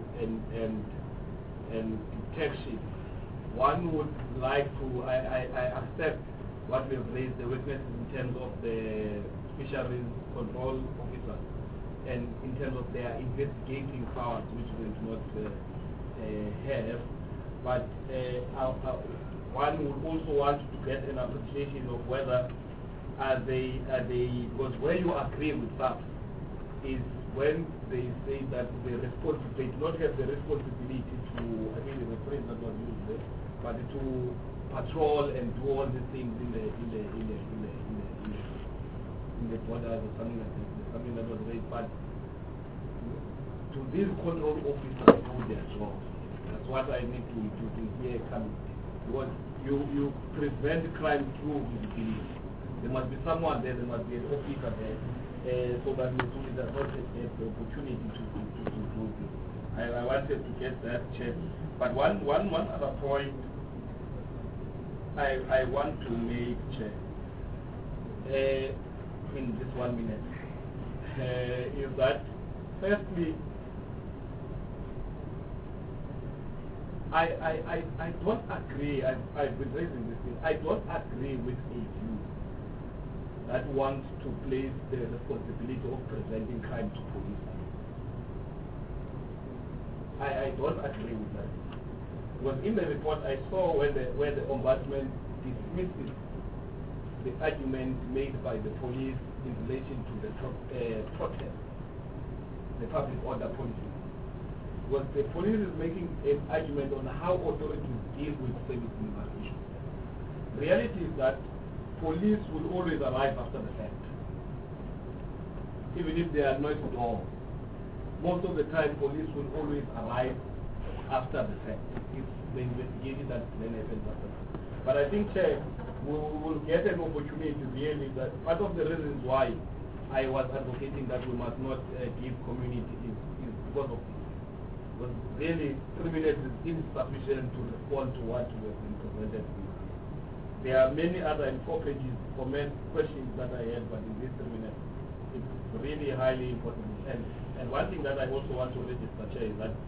and detection, one would like to, I accept what we have raised, the weaknesses in terms of the fisheries control officers and in terms of their investigating powers, which we do not have. But one would also want to get an appreciation of whether are they, because where you agree with that is when they say that they do not have the responsibility to, I think there's a phrase that was used there, but to patrol and do all these things in the borders or something like that, something that was raised. But to these control officers do their job. That's what I need to hear coming. Because you prevent crime through visibility. There must be someone there, there must be an officer there, so that the police does not get the opportunity to do this. I wanted to get that checked. But one other point I want to make, Chair, in this 1 minute, is that firstly, I don't agree, I've been raising this thing, I don't agree with a view that wants to place the responsibility of preventing crime to police. I don't agree with that. Because in the report I saw where the ombudsman dismisses the argument made by the police in relation to the protest, the public order policy. Because the police is making an argument on how authorities deal with service delivery issues. The reality is that police will always arrive after the fact. Even if they are not at all. Most of the time police will always arrive after the fact. It's the investigation that then happens after that. But I think, Chair, we will get an opportunity really that part of the reasons why I was advocating that we must not give community is because of this. Because really 3 minutes is insufficient to respond to what we have been presented with. There are many other in 4 pages questions that I had, but in this 3 minutes, it's really highly important. And one thing that I also want to register, Chair, is that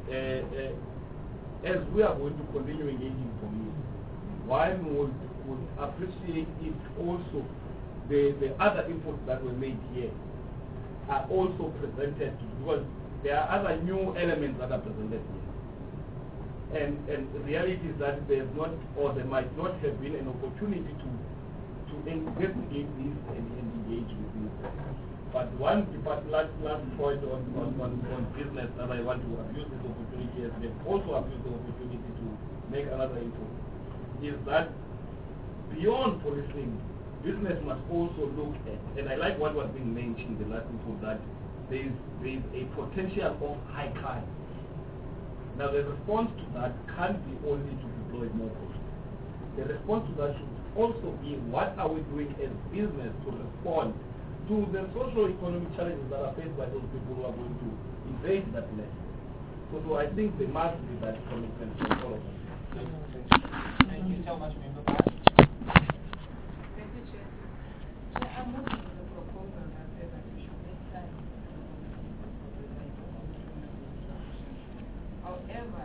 as we are going to continue engaging community, one would appreciate if also the other inputs that were made here are also presented, because there are other new elements that are presented here. And the reality is that there's not, or there might not have been an opportunity to investigate this and engage with this. But one last point on business that I want to abuse this opportunity, as they've also abused the opportunity to make another input, is that beyond policing, business must also look at, and I like what was being mentioned in the last input, that there is a potential of high crime. Now the response to that can't be only to deploy more police. The response to that should also be, what are we doing as business to respond to the socio-economic challenges that are faced by those people who are going to invade that land. So I think there must be that commitment from all of us. Thank you so much, Member Park. Thank you, Chair. Chair, I'm moving to the proposal that says that we should make time for the right of instruction. However,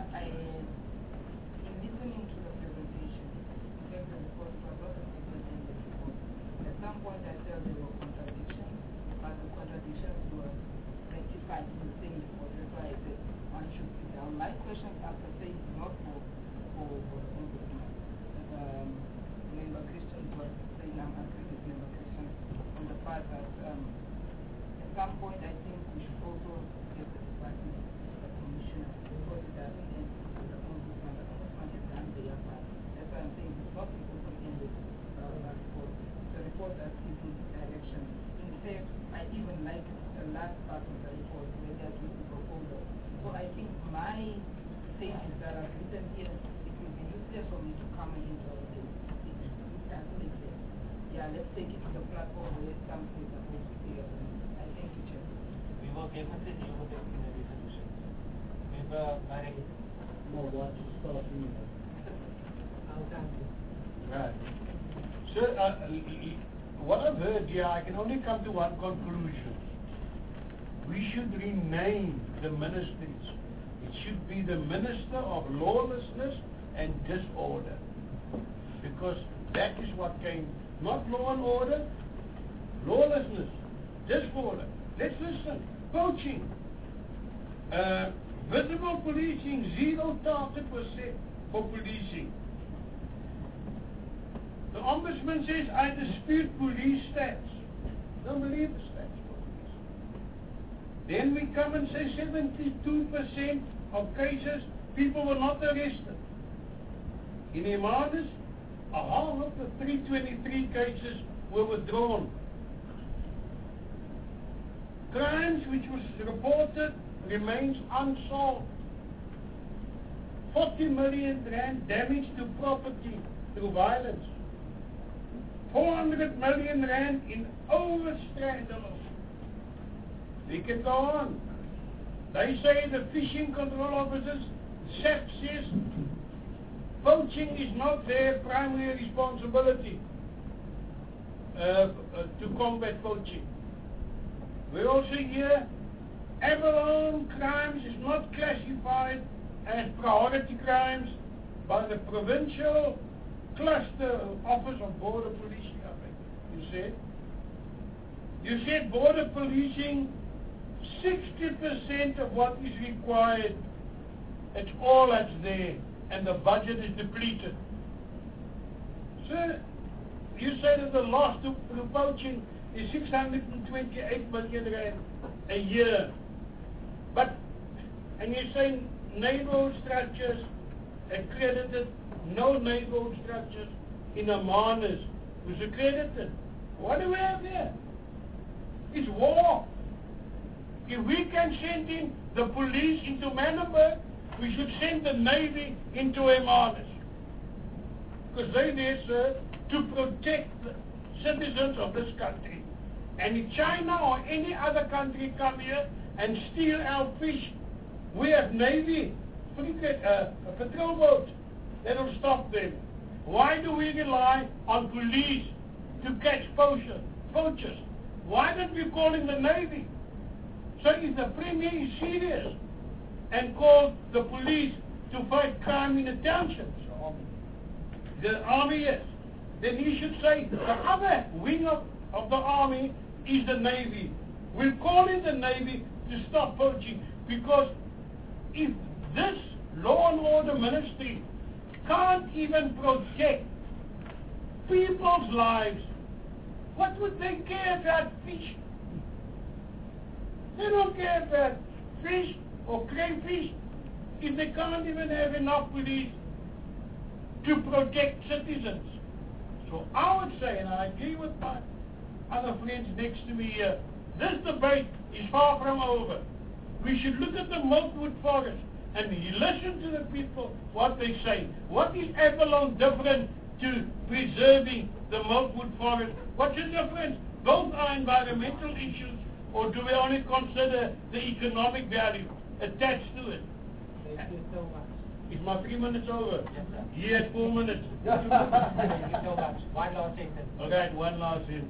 in listening to the presentation, in terms of the report, it was not a statement in the report. At some point, I felt there were contradictions, but the contradictions were rectified in the same report. That's why I said one should sit down. My question after saying not for the ombudsman. Member Christian was saying, I'm agree with Member Christian on the part that at some point I think we should also get the department, the commissioner, because it doesn't end with the ombudsman. The ombudsman has done their part. That's why I'm saying it's not an open-ended report. It's a report that's giving direction. In fact, I even like the last part of the report where they are giving proposals. So I think my pages that are written here, it will be useless for me to come into all this. It doesn't make sense. Yeah, let's take it to the platform where some things are also clear. I thank you, Chair. We will definitely deal with it in the resolution. Member Murray. No, what is starting with? Right. Sir, what I've heard here, I can only come to one conclusion. We should rename the ministries. It should be the Minister of Lawlessness and Disorder. Because that is what came, not law and order, lawlessness, disorder. Let's listen. Poaching. Visible policing, 0 target was set for policing. The Ombudsman says, I dispute police stats. Don't believe the stats for police. Then we come and say 72% of cases, people were not arrested. In Hermanus, half of the 323 cases were withdrawn. Crimes which was reported remains unsolved. 40 million rand damage to property through violence. 400 million rand in overstranders. We can go on. They say the fishing control officers, SAP says, poaching is not their primary responsibility to combat poaching. We also hear Avalon crimes is not classified as priority crimes by the Provincial Cluster Office of Border Policing, I think you said border policing, 60% of what is required, it's all that's there, and the budget is depleted. Sir, you say that the loss to poaching is 628 million rand a year. But, and you're saying neighborhood structures accredited, no neighborhood structures in Hermanus was accredited. What do we have there? It's war. If we can send in the police into Manenberg, we should send the Navy into Hermanus. Because they're there, sir, to protect the citizens of this country. And if China or any other country come here and steal our fish, we have Navy, patrol boats that will stop them. Why do we rely on police to catch poachers? Why don't we call in the Navy? So if the Premier is serious and call the police to fight crime in the townships, the Army, yes, then he should say the other wing of the Army is the Navy. We'll call in the Navy to stop poaching, because if this law and order ministry can't even protect people's lives, what would they care about fish? They don't care about fish or crayfish if they can't even have enough police to protect citizens. So I would say, and I agree with my other friends next to me here, this debate is far from over. We should look at the Milkwood Forest and listen to the people, what they say. What is Avalon different to preserving the Milkwood Forest? What's the difference? Both are environmental issues, or do we only consider the economic value attached to it? Thank you so much. Is my 3 minutes over? Yes, sir. He had 4 minutes. Thank you so much. One last sentence. Okay, one last sentence.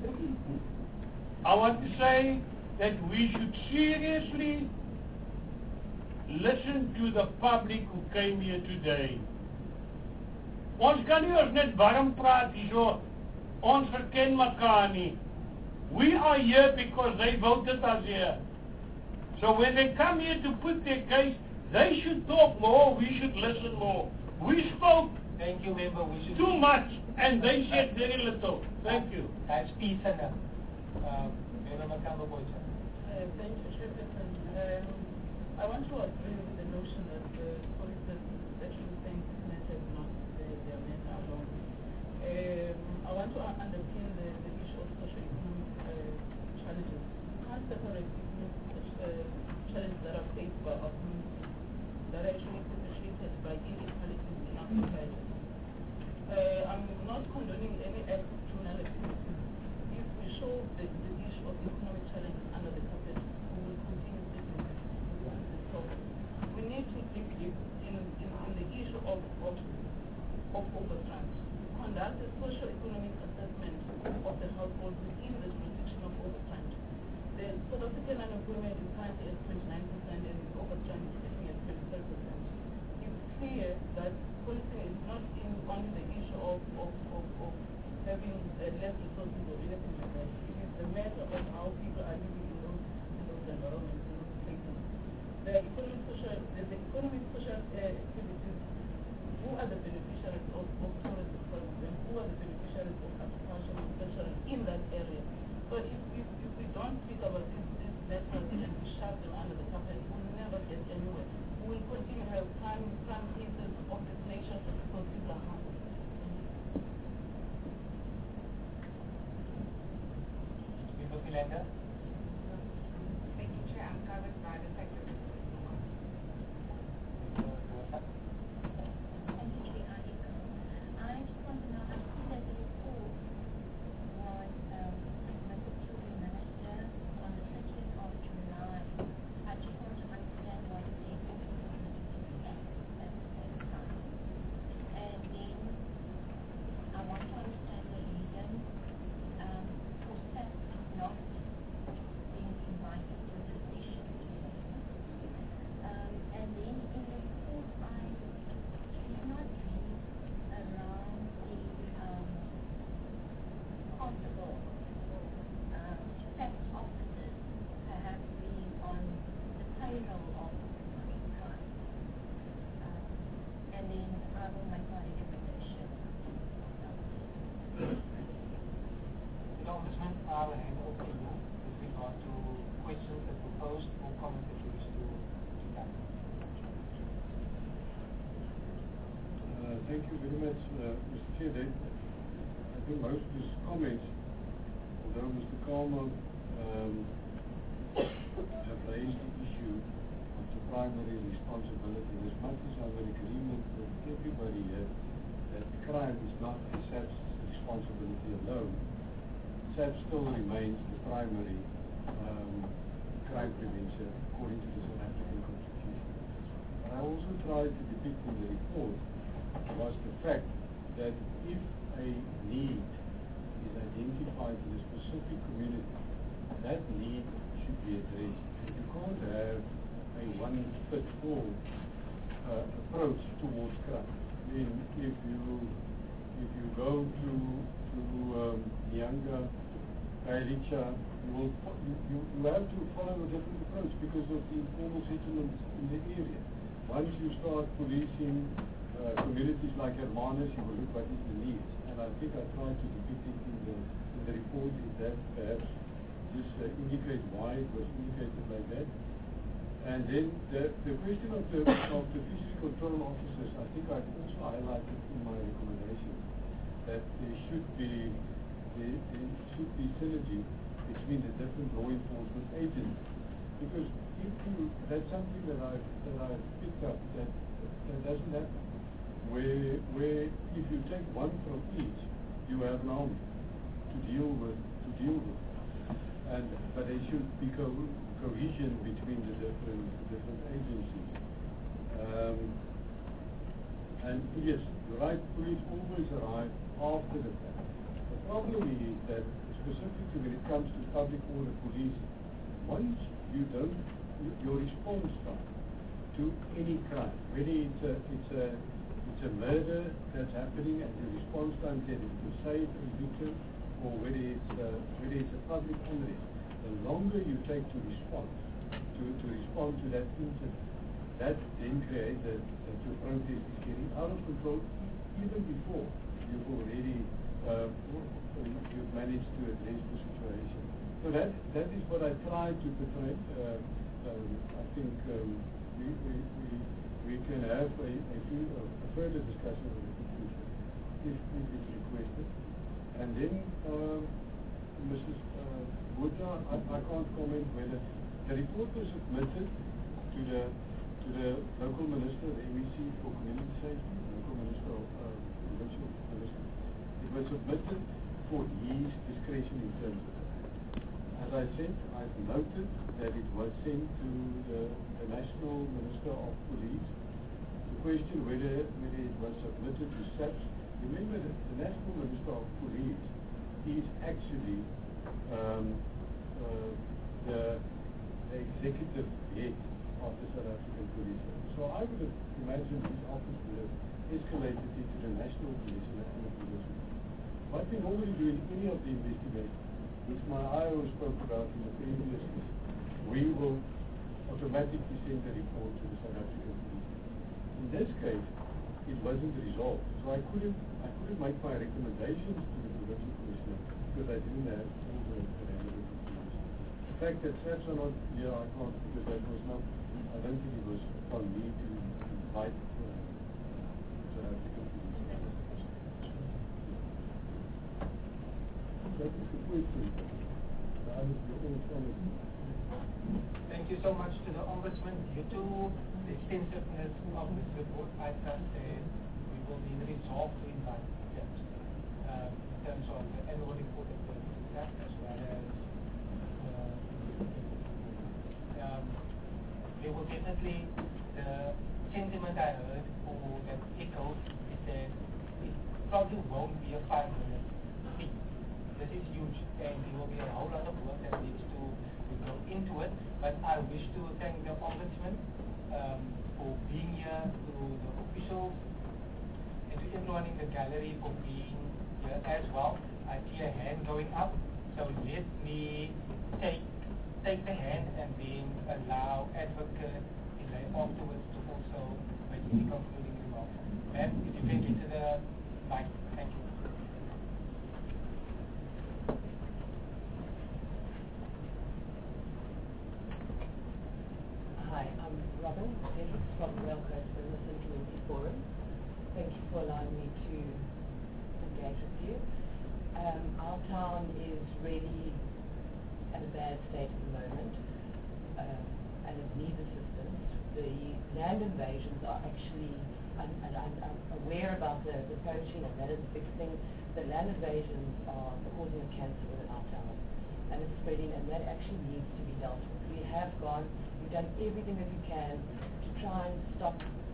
I want to say that we should seriously listen to the public who came here today. Ons kan nie ons net warm praat hierso. Ons verken mekaar nie. We are here because they voted us here. So when they come here to put their case, they should talk more, we should listen more. We spoke Thank you, member. We should too much and they said very little. Thank you. That's peace enough. Member Makamba Boycha. Thank you, Chairperson. I want to agree with the notion that the solicitors actually think matters not their men alone. I want to underpin the issue of socio-economic challenges. We can't separate challenges that are faced by our community, that are actually perpetuated by inequalities in our society. I'm not condoning any act of criminality. If we show the issue of economic challenges under the carpet, we will continue taking this problem. We need to dig deep in the issue of overtime. Conduct a socio-economic assessment of the household within the jurisdiction of overtime. The South African unemployment is currently at 29% and overtime is sitting at 25%. It's clear that policing is not only the issue of having less resources or anything like that. It is the matter of how people are living in those environments, in those places. The economic social activities, who are the beneficiaries of tourism, for example, and who are the beneficiaries of agriculture and culture in that area? So if we don't speak about these matters and we shove them under the carpet, we will never get anywhere. We will continue to have crime cases of this nature because people are harmed. Member Philander. Thank you, Chair. I'm covered by the sector. Thank you, Chair. I just want to know, I see that the report was submitted to the Minister on the 30th of July. I just want to understand what the impact is going to be at the same time. And then I want to understand the reason for SAP not being invited to the session today. And then in the report, I did not read around the possible SAP officers perhaps being on the payroll of Green. And then I will make my recommendation. Ombudsman, I will hand over to you with regard to questions that were posed or comments that you wish to make. Thank you very much, Mr. Chair. I think most of his comments, although Mr. Kalman have raised the issue of the primary responsibility, as much as I'm in agreement with everybody here that crime is not a SAP's responsibility alone, SAP still remains the primary crime prevention according to the South African Constitution. But I also tried to depict in the report was the fact that if a need is identified in a specific community, that need should be addressed. You can't have a one-fit-all approach towards crime. I mean, if you go to Nyanga, Kailicha, you have to follow a different approach because of the informal settlements in the area. Once you start policing communities like Hermanus, you will look what is the needs. And I think I tried to depict it in the report, is that perhaps just indicate why it was indicated like that. And then the question of the fishery control officers, I think I've also highlighted in my recommendation that there should be synergy between the different law enforcement agents. Because that's something that I've picked up that doesn't happen. Where if you take one from each, you have an army to deal with. But there should be cohesion between the different agencies. And yes, the right police always arrive after the fact. The problem is that specifically when it comes to public order police, once you don't, your response time to any crime, whether it's a murder that's happening and your response time is to save a victim, or whether it's a public unrest, the longer you take to respond to that incident, that then creates that your protest is getting out of control even before you've already you've managed to address the situation. So that is what I tried to portray. I think we can have a further discussion in the future if it's requested. And then Mrs. Buddha, I can't comment whether the report was submitted to the local minister, the MEC for community safety, local minister of provincial minister. It was submitted for his discretion in terms of that. As I said, I've noted that it was sent to the National Minister of Police. The question whether it was submitted to SAPS. Remember that the National Minister of Police is actually the executive head of the South African Police Service. So I would have imagined his office would have escalated it to the National Police and the Police. What we normally do in any of the investigations, which my IO spoke about in the previous list, we will automatically send the report to the South African Police. In this case, it wasn't resolved. So I couldn't make my recommendations to the provincial commissioner because I didn't have all the relevant information. The fact that SAPS are not here, I can't, because that was not, I don't think it was on me to invite South African Police. That is the question. The others were all followed. Thank you so much to the Ombudsman. Due to the extensiveness of this report, I trust that we will be resolved to invite SAPS in terms of the annual report of the SAPS as well as there will definitely, the sentiment I heard or that echoed is that it probably won't be a 5-minute speech. This is huge and there will be a whole lot of work that needs to go into it. But I wish to thank the Ombudsman for being here, to the officials, and to everyone in the gallery for being here as well. I see a hand going up, so let me take the hand and then allow Advocate Elaine afterwards to also make the concluding remarks. Ma'am, if you can get to the mic, thank you. Hi, I'm Robin Davis from the Rail Coast Business and Community Forum. Thank you for allowing me to engage with you. Our town is really at a bad state at the moment, and it needs assistance. The land invasions are actually, I'm aware about the poaching, and that is a big thing. The land invasions are causing a cancer within our town, and it's spreading, and that actually needs to be dealt with. We've done everything that we can to try and stop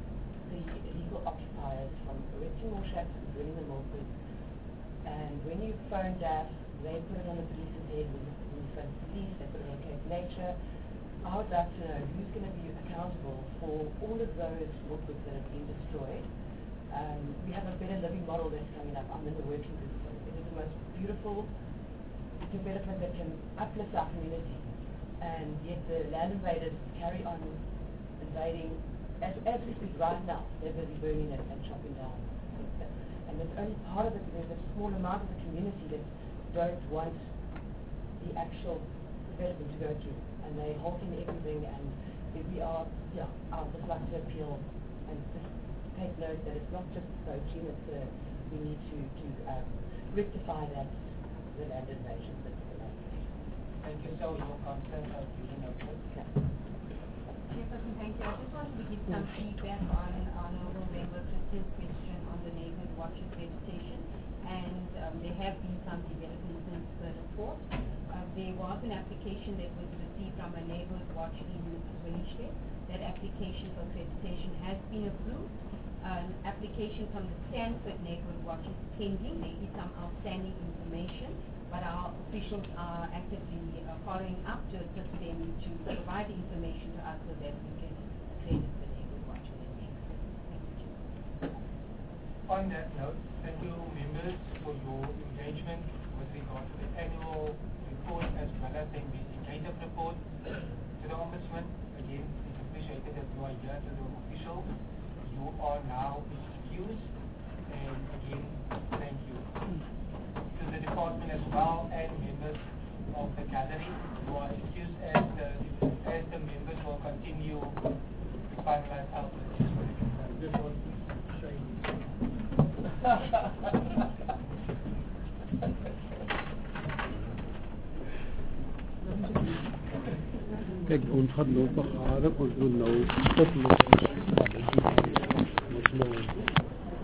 the illegal occupiers from erecting more shacks and burning them off. And when you phone DAF, they put it on the police's head. When you phone police, they put it on Cape Nature. I would like to know who's going to be accountable for all of those walkways that have been destroyed. We have a better living model that's coming up. I'm in the working group. So it is the most beautiful development that can uplift our community. And yet the land invaders carry on invading as we speak right now. They're busy burning it and chopping down. And it's only part of it. There's a small amount of the community that don't want the actual development to go through. And they're halting everything. And if we are, I'd just like to appeal and just take note that it's not just poaching, it's we need to rectify that, the land invasion. Thank you. So your concern of using of Chairperson, thank you. I just wanted to give some feedback on Honourable Member Christian's question on the Neighbourhood Watch accreditation, and there have been some developments since the report. There was an application that was received from a Neighbourhood Watch in Zwelishte. That application for accreditation has been approved. An application from the Stanford Neighbourhood Watch is pending. There is some outstanding information, but our officials are actively following up to assist them to provide the information to us so that we can accredit the Neighbourhood Watch. On that note, thank you members for your engagement with regard to the annual report as well as the investigative report to the Ombudsman. Again, it's appreciated that you are here to the officials. You are now excused, and again, thank you. To the department as well and members of the gallery, you are excused as the members will continue to finalize our Kijk, ons gaat nou vergaderen, ons doen nou oplossings.